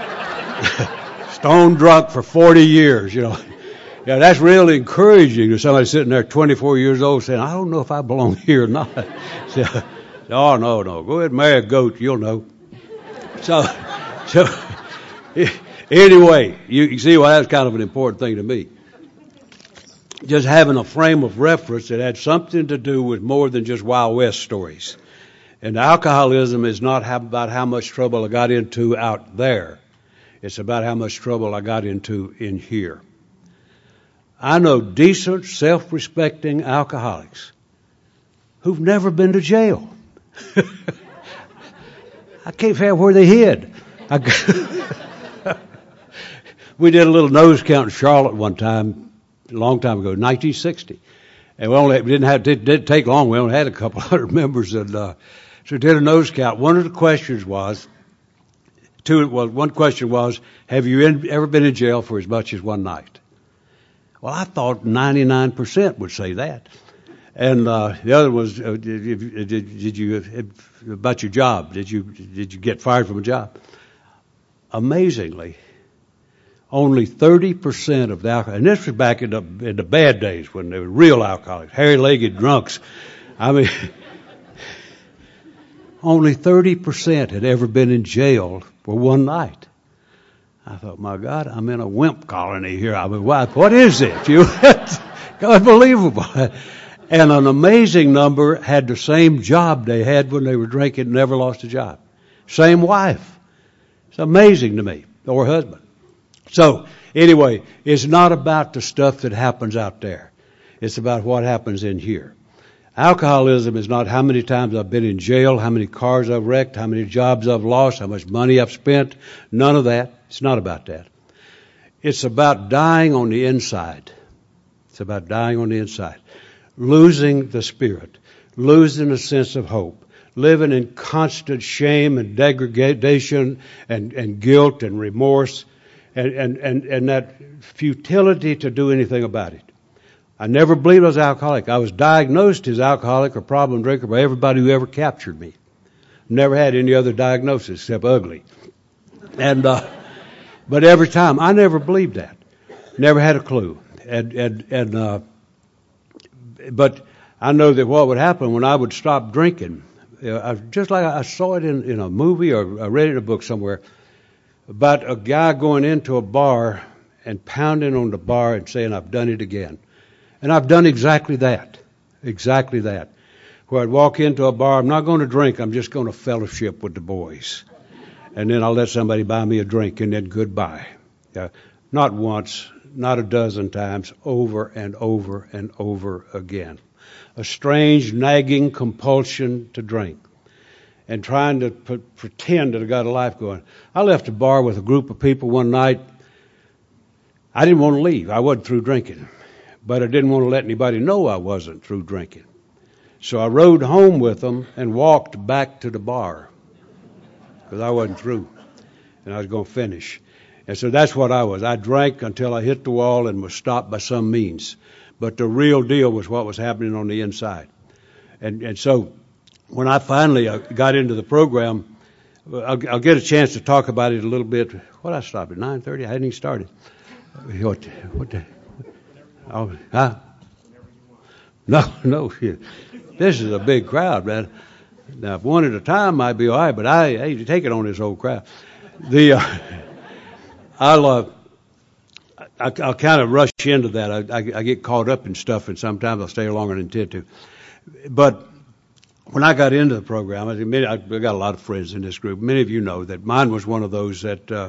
Stone drunk for forty years, you know. Yeah, that's really encouraging to somebody sitting there twenty-four years old saying, I don't know if I belong here or not. So, oh, no, no. Go ahead and marry a goat, you'll know. So, so anyway, you, you see why that's kind of an important thing to me. Just having a frame of reference that had something to do with more than just Wild West stories. And alcoholism is not how, about how much trouble I got into out there. It's about how much trouble I got into in here. I know decent, self-respecting alcoholics who've never been to jail. I can't figure out where they hid. I, we did a little nose count in Charlotte one time, a long time ago, nineteen sixty. And we only we didn't have it didn't take long. We only had a couple hundred members, and uh, so we did a nose count. One of the questions was. Two, well, one question was, have you in, ever been in jail for as much as one night? Well, I thought ninety-nine percent would say that. And uh, the other was, uh, did, did, did you, uh, about your job, did you did you get fired from a job? Amazingly, only thirty percent of the alcohol, and this was back in the, in the bad days when they were real alcoholics, hairy-legged drunks. I mean, only thirty percent had ever been in jail for one night. I thought, my God, I'm in a wimp colony here. I mean, what, what is it? You, unbelievable. And an amazing number had the same job they had when they were drinking, never lost a job. Same wife. It's amazing to me, or husband. So, anyway, it's not about the stuff that happens out there. It's about what happens in here. Alcoholism is not how many times I've been in jail, how many cars I've wrecked, how many jobs I've lost, how much money I've spent. None of that. It's not about that. It's about dying on the inside. It's about dying on the inside. Losing the spirit. Losing a sense of hope. Living in constant shame and degradation and, and guilt and remorse and, and, and, and that futility to do anything about it. I never believed I was alcoholic. I was diagnosed as alcoholic or problem drinker by everybody who ever captured me. Never had any other diagnosis except ugly. And, uh, but every time, I never believed that. Never had a clue. And, and, and, uh, but I know that what would happen when I would stop drinking, uh, just like I saw it in, in a movie or I read it in a book somewhere, about a guy going into a bar and pounding on the bar and saying, I've done it again. And I've done exactly that. Exactly that. Where I'd walk into a bar, I'm not going to drink, I'm just going to fellowship with the boys. And then I'll let somebody buy me a drink and then goodbye. Yeah. Not once, not a dozen times, over and over and over again. A strange, nagging compulsion to drink. And trying to p- pretend that I got a life going. I left a bar with a group of people one night. I didn't want to leave. I wasn't through drinking. But I didn't want to let anybody know I wasn't through drinking. So I rode home with them and walked back to the bar because I wasn't through and I was going to finish. And so that's what I was. I drank until I hit the wall and was stopped by some means. But the real deal was what was happening on the inside. And, and so when I finally uh, got into the program, I'll, I'll get a chance to talk about it a little bit. What I stopped at nine thirty? I hadn't even started. What? What the? Oh, huh? No, no. This is a big crowd, man. Now, if one at a time might be all right, but I hate to take it on this old crowd. The uh, I'll, uh, I, I'll kind of rush into that. I, I, I get caught up in stuff, and sometimes I'll stay longer than I intend to. But when I got into the program, I, admit, I got a lot of friends in this group. Many of you know that mine was one of those that uh,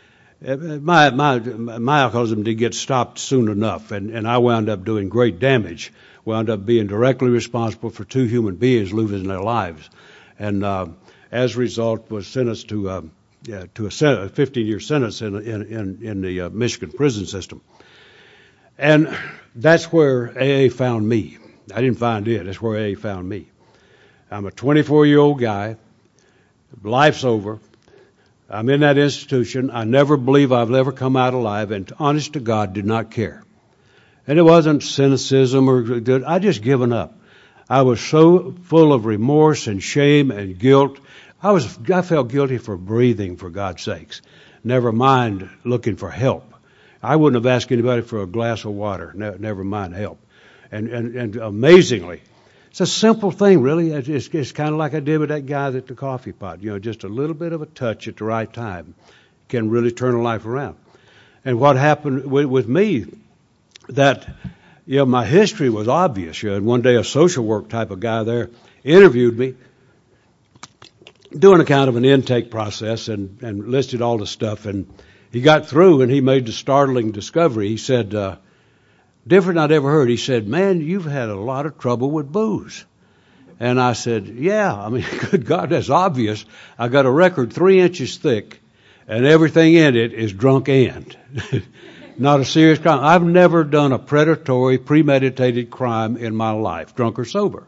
my my my alcoholism did get stopped soon enough, and, and I wound up doing great damage. Wound up being directly responsible for two human beings losing their lives, and uh, as a result, was sentenced to uh, yeah, to a fifteen-year sentence in in in, in the uh, Michigan prison system. And that's where A A found me. I didn't find it. That's where A A found me. I'm a twenty-four-year-old guy. Life's over. I'm in that institution. I never believe I've ever come out alive, and honest to God, did not care. And it wasn't cynicism or I just given up. I was so full of remorse and shame and guilt. I was I felt guilty for breathing, for God's sakes. Never mind looking for help. I wouldn't have asked anybody for a glass of water. Ne- never mind help. And, and and amazingly, it's a simple thing, really. It's, it's kind of like I did with that guy at the coffee pot. You know, just a little bit of a touch at the right time can really turn a life around. And what happened with, with me, that, you know, my history was obvious. You know, and one day a social work type of guy there interviewed me, doing a kind of an intake process, and, and listed all the stuff. And he got through, and he made the startling discovery. He said, uh, different I'd ever heard. He said, man, you've had a lot of trouble with booze. And I said, yeah, I mean, good God, that's obvious. I got a record three inches thick, and everything in it is drunk and. Not a serious crime. I've never done a predatory, premeditated crime in my life, drunk or sober.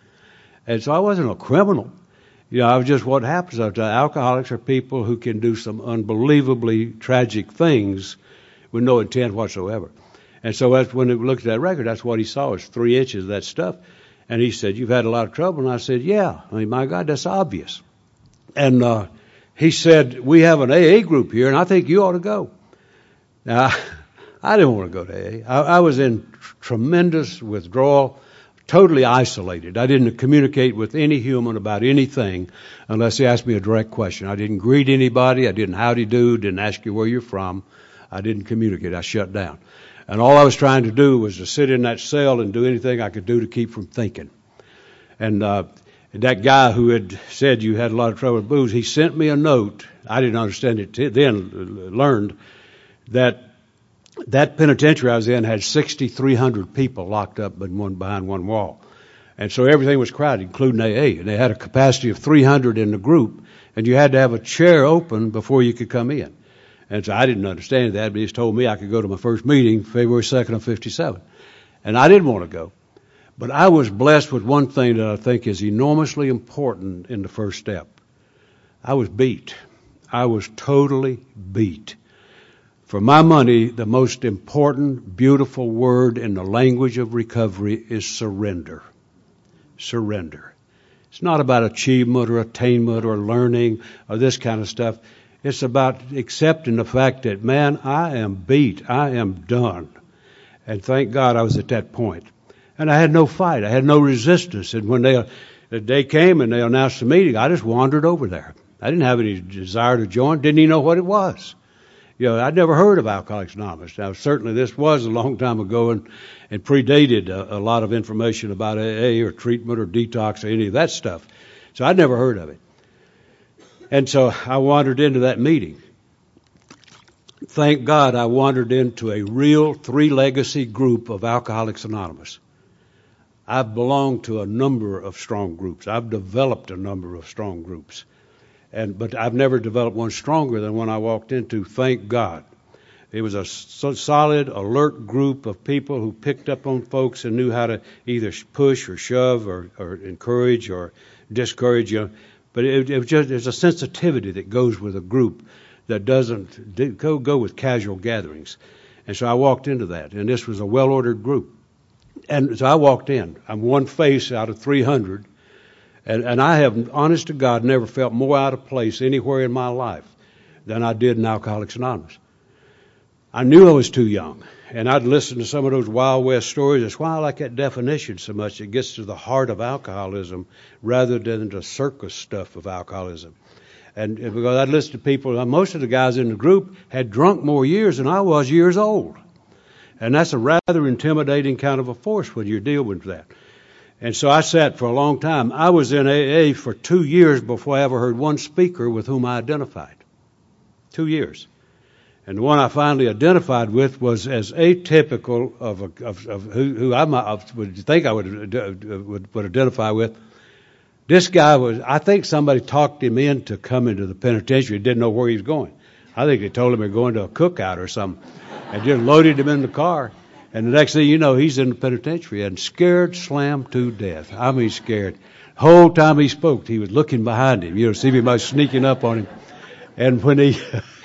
And so I wasn't a criminal. You know, I was just what happens. Alcoholics are people who can do some unbelievably tragic things with no intent whatsoever. And so that's when he looked at that record, that's what he saw, was three inches of that stuff. And he said, you've had a lot of trouble. And I said, yeah. I mean, my God, that's obvious. And uh, he said, we have an A A group here, and I think you ought to go. Now, I didn't want to go to A A. I, I was in tremendous withdrawal, totally isolated. I didn't communicate with any human about anything unless he asked me a direct question. I didn't greet anybody. I didn't howdy do, didn't ask you where you're from. I didn't communicate. I shut down. And all I was trying to do was to sit in that cell and do anything I could do to keep from thinking. And uh, that guy who had said you had a lot of trouble with booze, he sent me a note. I didn't understand it t- then, learned that that penitentiary I was in had sixty-three hundred people locked up in one, behind one wall. And so everything was crowded, including A A. And they had a capacity of three hundred in the group, and you had to have a chair open before you could come in. And so I didn't understand that, but he just told me I could go to my first meeting February second of fifty-seven. And I didn't want to go. But I was blessed with one thing that I think is enormously important in the first step. I was beat. I was totally beat. For my money, the most important, beautiful word in the language of recovery is surrender. Surrender. It's not about achievement or attainment or learning or this kind of stuff. It's about accepting the fact that, man, I am beat. I am done. And thank God I was at that point. And I had no fight. I had no resistance. And when they, the day came and they announced the meeting, I just wandered over there. I didn't have any desire to join. Didn't even know what it was. You know, I'd never heard of Alcoholics Anonymous. Now, certainly this was a long time ago and, and predated a, a lot of information about A A or treatment or detox or any of that stuff. So I'd never heard of it. And so I wandered into that meeting. Thank God I wandered into a real three-legacy group of Alcoholics Anonymous. I've belonged to a number of strong groups. I've developed a number of strong groups. And, but I've never developed one stronger than one I walked into, thank God. It was a so solid, alert group of people who picked up on folks and knew how to either push or shove or, or encourage or discourage you. But it, it was just, there's a sensitivity that goes with a group that doesn't do, go, go with casual gatherings. And so I walked into that, and this was a well-ordered group. And so I walked in. I'm one face out of three hundred. And, and I have, honest to God, never felt more out of place anywhere in my life than I did in Alcoholics Anonymous. I knew I was too young, and I'd listened to some of those Wild West stories. That's why I like that definition so much. It gets to the heart of alcoholism rather than the circus stuff of alcoholism. And because I'd listen to people, most of the guys in the group had drunk more years than I was years old. And that's a rather intimidating kind of a force when you're dealing with that. And so I sat for a long time. I was in A A for two years before I ever heard one speaker with whom I identified. Two years. And the one I finally identified with was as atypical of, a, of, of who, who I might, would think I would, would, would identify with. This guy was, I think somebody talked him into coming to the penitentiary. He didn't know where he was going. I think they told him he was going to a cookout or something. And just loaded him in the car. And the next thing you know, he's in the penitentiary and scared slam to death. I mean, scared. The whole time he spoke, he was looking behind him, you know, see me sneaking up on him. And when he,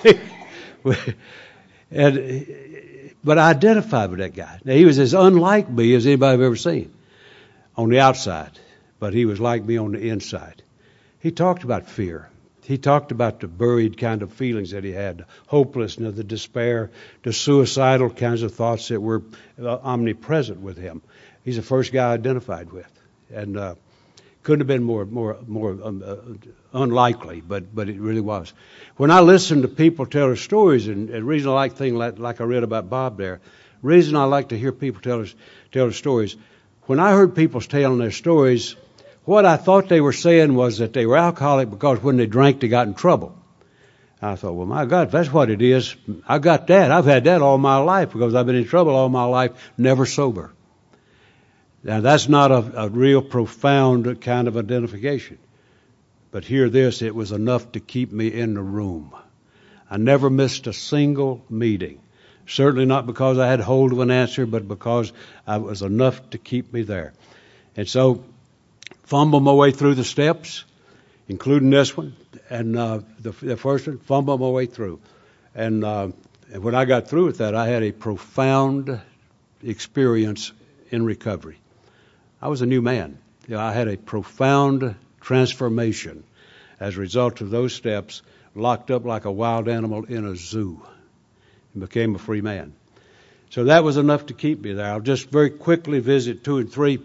and, but I identified with that guy. Now, he was as unlike me as anybody I've ever seen on the outside, but he was like me on the inside. He talked about fear. He talked about the buried kind of feelings that he had, the hopelessness, the despair, the suicidal kinds of thoughts that were uh, omnipresent with him. He's the first guy I identified with, and uh, couldn't have been more more more um, uh, unlikely, but but it really was. When I listen to people tell their stories, and the reason I like things like, like I read about Bob there, reason I like to hear people tell us tell their stories. When I heard people telling their stories, what I thought they were saying was that they were alcoholic because when they drank, they got in trouble. I thought, well, my God, if that's what it is, I got that. I've had that all my life because I've been in trouble all my life, never sober. Now, that's not a, a real profound kind of identification. But hear this, it was enough to keep me in the room. I never missed a single meeting. Certainly not because I had hold of an answer, but because I was enough to keep me there. And so, fumble my way through the steps, including this one, and uh, the, the first one, fumble my way through. And, uh, and when I got through with that, I had a profound experience in recovery. I was a new man. You know, I had a profound transformation as a result of those steps, locked up like a wild animal in a zoo, and became a free man. So that was enough to keep me there. I'll just very quickly visit two and three.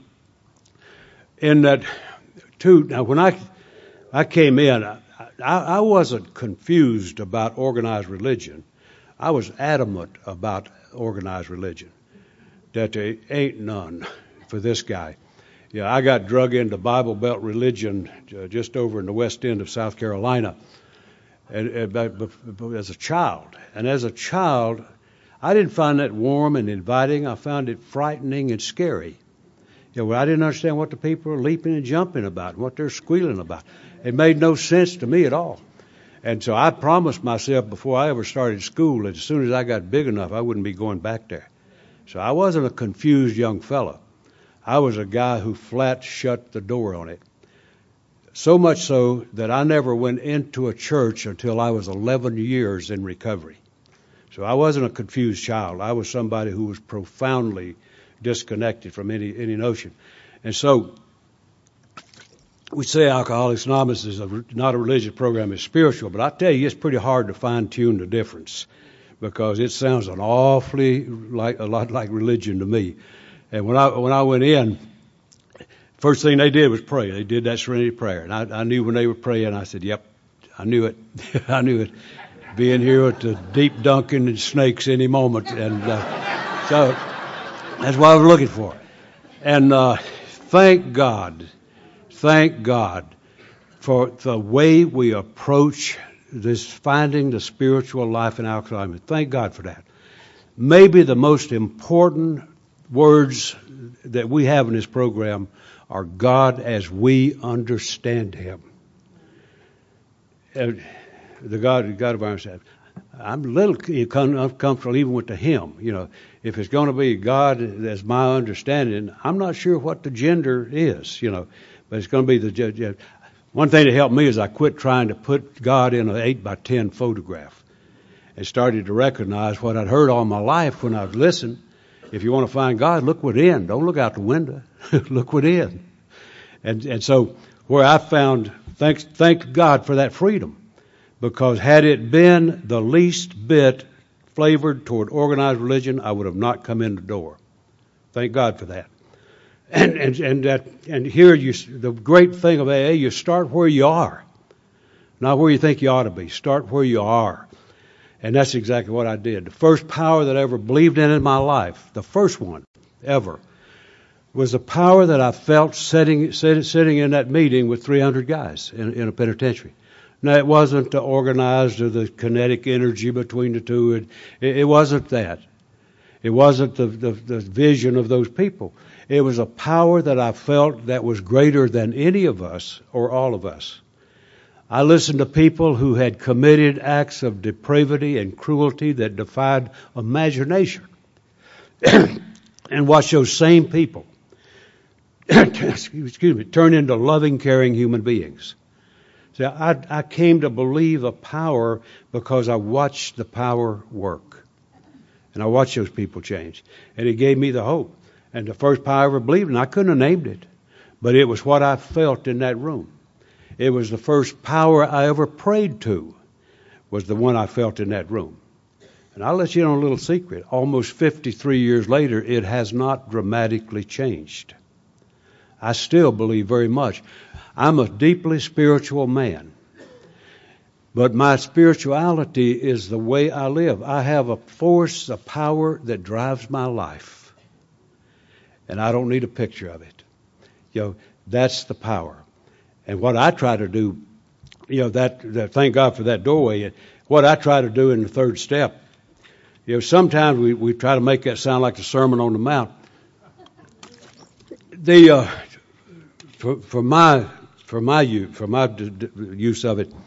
In that two, now when I I came in, I, I, I wasn't confused about organized religion. I was adamant about organized religion, that there ain't none for this guy. Yeah, I got drug into Bible Belt religion uh, just over in the west end of South Carolina, and, and, as a child. And as a child, I didn't find that warm and inviting. I found it frightening and scary. You know, I didn't understand what the people were leaping and jumping about, and what they're squealing about. It made no sense to me at all. And so I promised myself before I ever started school that as soon as I got big enough, I wouldn't be going back there. So I wasn't a confused young fellow. I was a guy who flat shut the door on it. So much so that I never went into a church until I was eleven years in recovery. So I wasn't a confused child. I was somebody who was profoundly disconnected from any any notion. And so we say Alcoholics Anonymous is a, not a religious program, it's spiritual, but I tell you, it's pretty hard to fine-tune the difference because it sounds an awfully like a lot like religion to me. And when I when I went in, first thing they did was pray. They did that serenity prayer, and I, I knew when they were praying. I said, "Yep, I knew it. I knew it." Being here with the deep Dunkin' and snakes any moment, and uh, so that's what I was looking for. And uh, thank God, thank God for the way we approach this finding the spiritual life in alcoholism. Thank God for that. Maybe the most important words that we have in this program are God as we understand Him. And the God, the God of our understanding. I'm a little uncomfortable even with the hymn. You know, if it's going to be God as my understanding, I'm not sure what the gender is. You know, but it's going to be the. One thing that helped me is I quit trying to put God in an eight by ten photograph, and started to recognize what I'd heard all my life when I've listened. If you want to find God, look within. Don't look out the window. Look within. And and so where I found, thanks, thank God for that freedom. Because had it been the least bit flavored toward organized religion, I would have not come in the door. Thank God for that. And and and that and here you, the great thing of A A, you start where you are. Not where you think you ought to be. Start where you are. And that's exactly what I did. The first power that I ever believed in in my life, the first one ever, was the power that I felt sitting sitting in that meeting with three hundred guys in, in a penitentiary. Now, it wasn't the organized or the kinetic energy between the two. It, it, it wasn't that. It wasn't the, the, the vision of those people. It was a power that I felt that was greater than any of us or all of us. I listened to people who had committed acts of depravity and cruelty that defied imagination and watched those same people excuse me, turn into loving, caring human beings. So I, I came to believe a power because I watched the power work. And I watched those people change. And it gave me the hope. And the first power I ever believed in, I couldn't have named it. But it was what I felt in that room. It was the first power I ever prayed to, was the one I felt in that room. And I'll let you in on a little secret. Almost fifty-three years later, it has not dramatically changed. I still believe very much. I'm a deeply spiritual man. But my spirituality is the way I live. I have a force, a power that drives my life. And I don't need a picture of it. You know, that's the power. And what I try to do, you know, that, that thank God for that doorway. What I try to do in the third step, you know, sometimes we, we try to make that sound like the Sermon on the Mount. The uh, for, for my for my use for my d- d- use of it,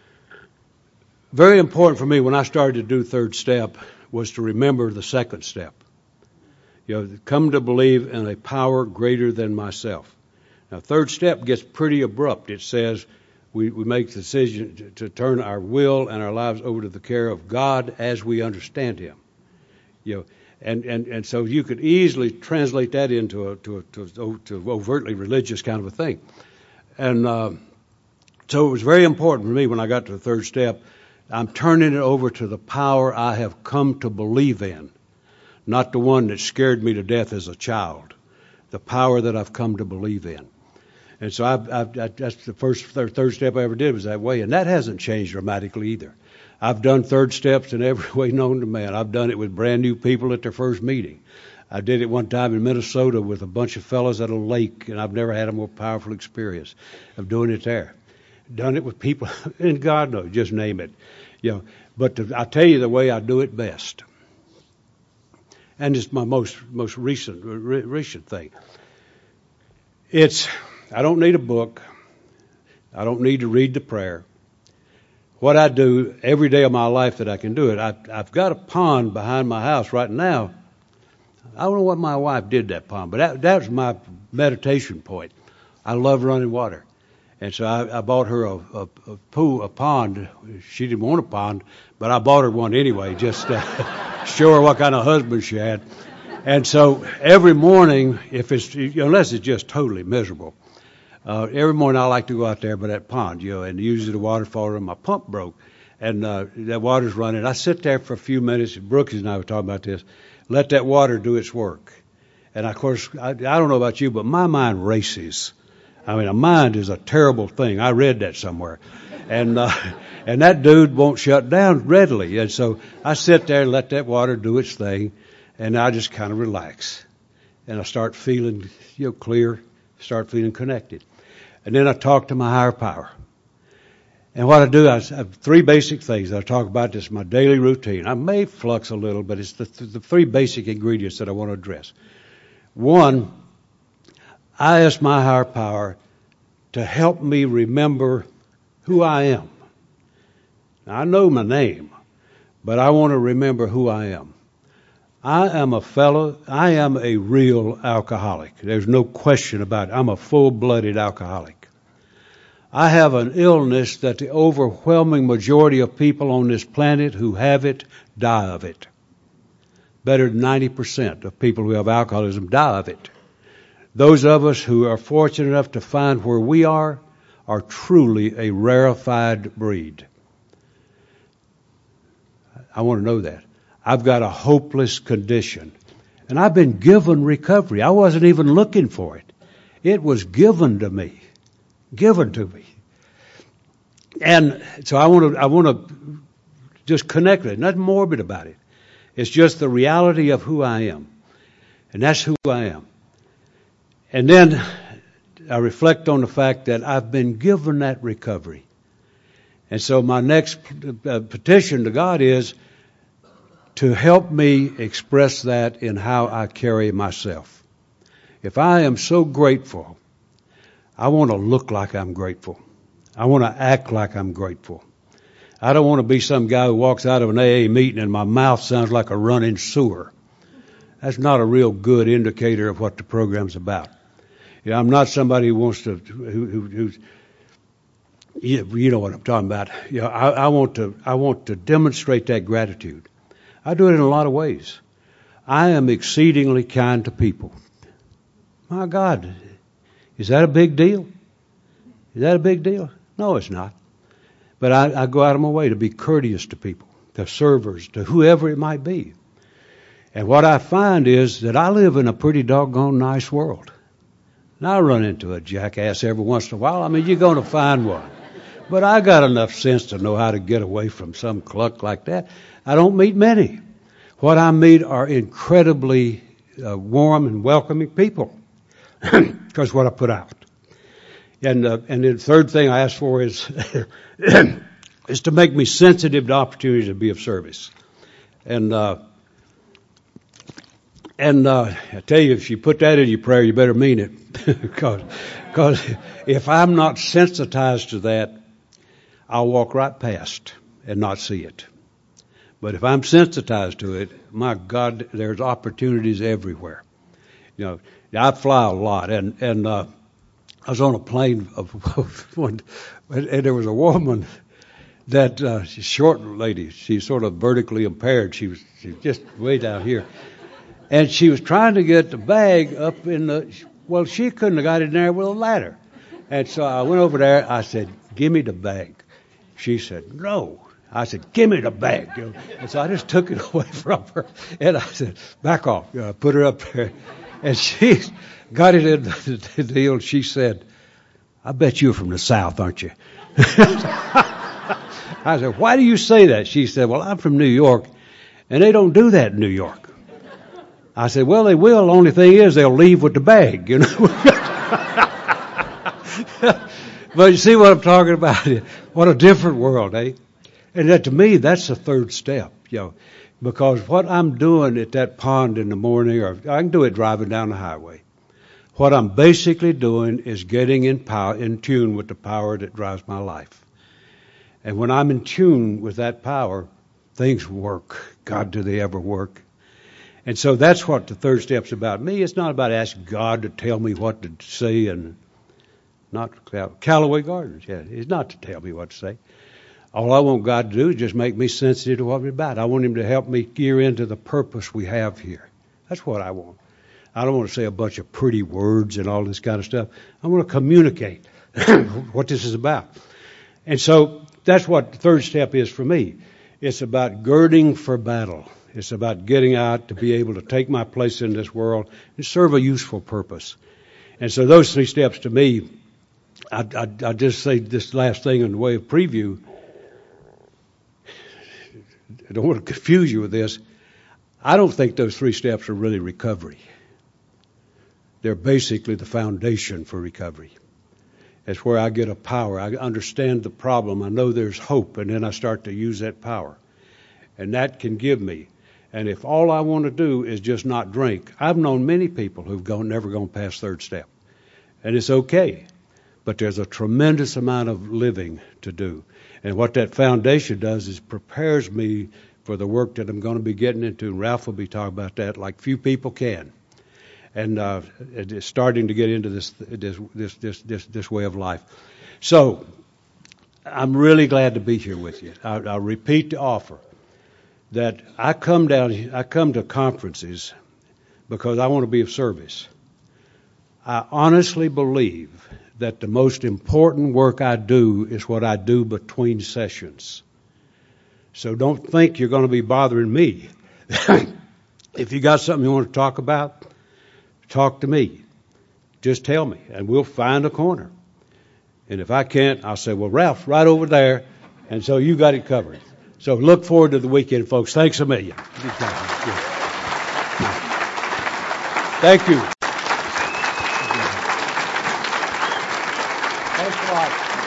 very important for me when I started to do third step was to remember the second step. You know, come to believe in a power greater than myself. Now, third step gets pretty abrupt. It says we, we make the decision to, to turn our will and our lives over to the care of God as we understand Him. You know, and, and, and so you could easily translate that into a to a, to, a, to overtly religious kind of a thing. And uh, so it was very important for me when I got to the third step. I'm turning it over to the power I have come to believe in, not the one that scared me to death as a child. The power that I've come to believe in. And so I, I, I, that's the first third, third step I ever did was that way. And that hasn't changed dramatically either. I've done third steps in every way known to man. I've done it with brand new people at their first meeting. I did it one time in Minnesota with a bunch of fellows at a lake, and I've never had a more powerful experience of doing it there. Done it with people, and God knows, just name it. You know, but to, I'll tell you the way I do it best. And it's my most most recent re- recent thing. It's I don't need a book. I don't need to read the prayer. What I do every day of my life that I can do it, I, I've got a pond behind my house right now. I don't know what my wife did that pond, but that, that was my meditation point. I love running water. And so I, I bought her a, a, a pool, a pond. She didn't want a pond, but I bought her one anyway, just to show her what kind of husband she had. And so every morning, if it's unless it's just totally miserable, uh, every morning I like to go out there by that pond, you know, and usually the water falls and my pump broke, and uh, that water's running. I sit there for a few minutes. Brooks and I were talking about this. Let that water do its work. And of course, I, I don't know about you, but my mind races. I mean, a mind is a terrible thing. I read that somewhere. And uh, and that dude won't shut down readily. And so I sit there and let that water do its thing, and I just kind of relax. And I start feeling, you know, clear, start feeling connected. And then I talk to my higher power. And what I do, I have three basic things that I talk about. This is my daily routine. I may flux a little, but it's the, the three basic ingredients that I want to address. One, I ask my higher power to help me remember who I am. Now, I know my name, but I want to remember who I am. I am a fellow, I am a real alcoholic. There's no question about it. I'm a full-blooded alcoholic. I have an illness that the overwhelming majority of people on this planet who have it die of it. Better than ninety percent of people who have alcoholism die of it. Those of us who are fortunate enough to find where we are are truly a rarefied breed. I want to know that. I've got a hopeless condition. And I've been given recovery. I wasn't even looking for it. It was given to me. Given to me. And so I want to, I want to just connect with it. Nothing morbid about it. It's just the reality of who I am. And that's who I am. And then I reflect on the fact that I've been given that recovery. And so my next petition to God is to help me express that in how I carry myself. If I am so grateful, I want to look like I'm grateful. I want to act like I'm grateful. I don't want to be some guy who walks out of an A A meeting and my mouth sounds like a running sewer. That's not a real good indicator of what the program's about. You know, I'm not somebody who wants to, who, who, who's, you, you know what I'm talking about. You know, I, I want to, I want to demonstrate that gratitude. I do it in a lot of ways. I am exceedingly kind to people. My God, is that a big deal? Is that a big deal? No, it's not. But I, I go out of my way to be courteous to people, to servers, to whoever it might be. And what I find is that I live in a pretty doggone nice world. And I run into a jackass every once in a while. I mean, you're going to find one. But I got enough sense to know how to get away from some cluck like that. I don't meet many. What I meet are incredibly uh, warm and welcoming people. Because what I put out. And uh, and the third thing I ask for is is to make me sensitive to opportunities to be of service. And uh, and uh, I tell you, if you put that in your prayer, you better mean it, because because if I'm not sensitized to that, I'll walk right past and not see it. But if I'm sensitized to it, my God, there's opportunities everywhere. You know, I fly a lot, and and. Uh, I was on a plane of one, and there was a woman that uh, she's a short lady. She's sort of vertically impaired. She was, she was just way down here, and she was trying to get the bag up in the. Well, she couldn't have got it in there with a ladder, and so I went over there. I said, "Give me the bag." She said, "No." I said, "Give me the bag." You know? And so I just took it away from her, and I said, "Back off." You know, I put her up there, and she got it in the deal. She said, "I bet you're from the South, aren't you?" I said, "Why do you say that?" She said, "Well, I'm from New York, and they don't do that in New York." I said, "Well, they will. Only thing is they'll leave with the bag, you know." But you see what I'm talking about? What a different world, eh? And that, to me, that's the third step, you know, because what I'm doing at that pond in the morning, or I can do it driving down the highway. What I'm basically doing is getting in power, in tune with the power that drives my life. And when I'm in tune with that power, things work. God, do they ever work? And so that's what the third step's about. Me, it's not about asking God to tell me what to say, and not Callaway Gardens. Yeah, it's not to tell me what to say. All I want God to do is just make me sensitive to what we're about. I want Him to help me gear into the purpose we have here. That's what I want. I don't want to say a bunch of pretty words and all this kind of stuff. I want to communicate what this is about. And so that's what the third step is for me. It's about girding for battle. It's about getting out to be able to take my place in this world and serve a useful purpose. And so those three steps to me, I, I, I just say this last thing in the way of preview. I don't want to confuse you with this. I don't think those three steps are really recovery. They're basically the foundation for recovery. It's where I get a power. I understand the problem. I know there's hope, and then I start to use that power. And that can give me. And if all I want to do is just not drink, I've known many people who've gone, never gone past third step. And it's okay. But there's a tremendous amount of living to do. And what that foundation does is prepares me for the work that I'm going to be getting into. And Ralph will be talking about that like few people can. And uh, it's starting to get into this this this this this, this way of life. So I'm really glad to be here with you. I, I'll repeat the offer that I come down. I come to conferences because I want to be of service. I honestly believe that the most important work I do is what I do between sessions. So don't think you're going to be bothering me. If you got something you want to talk about, talk to me. Just tell me, and we'll find a corner. And if I can't, I'll say, well, Ralph's right over there. And so you got it covered. So look forward to the weekend, folks. Thanks a million. Thank you. Thanks a lot.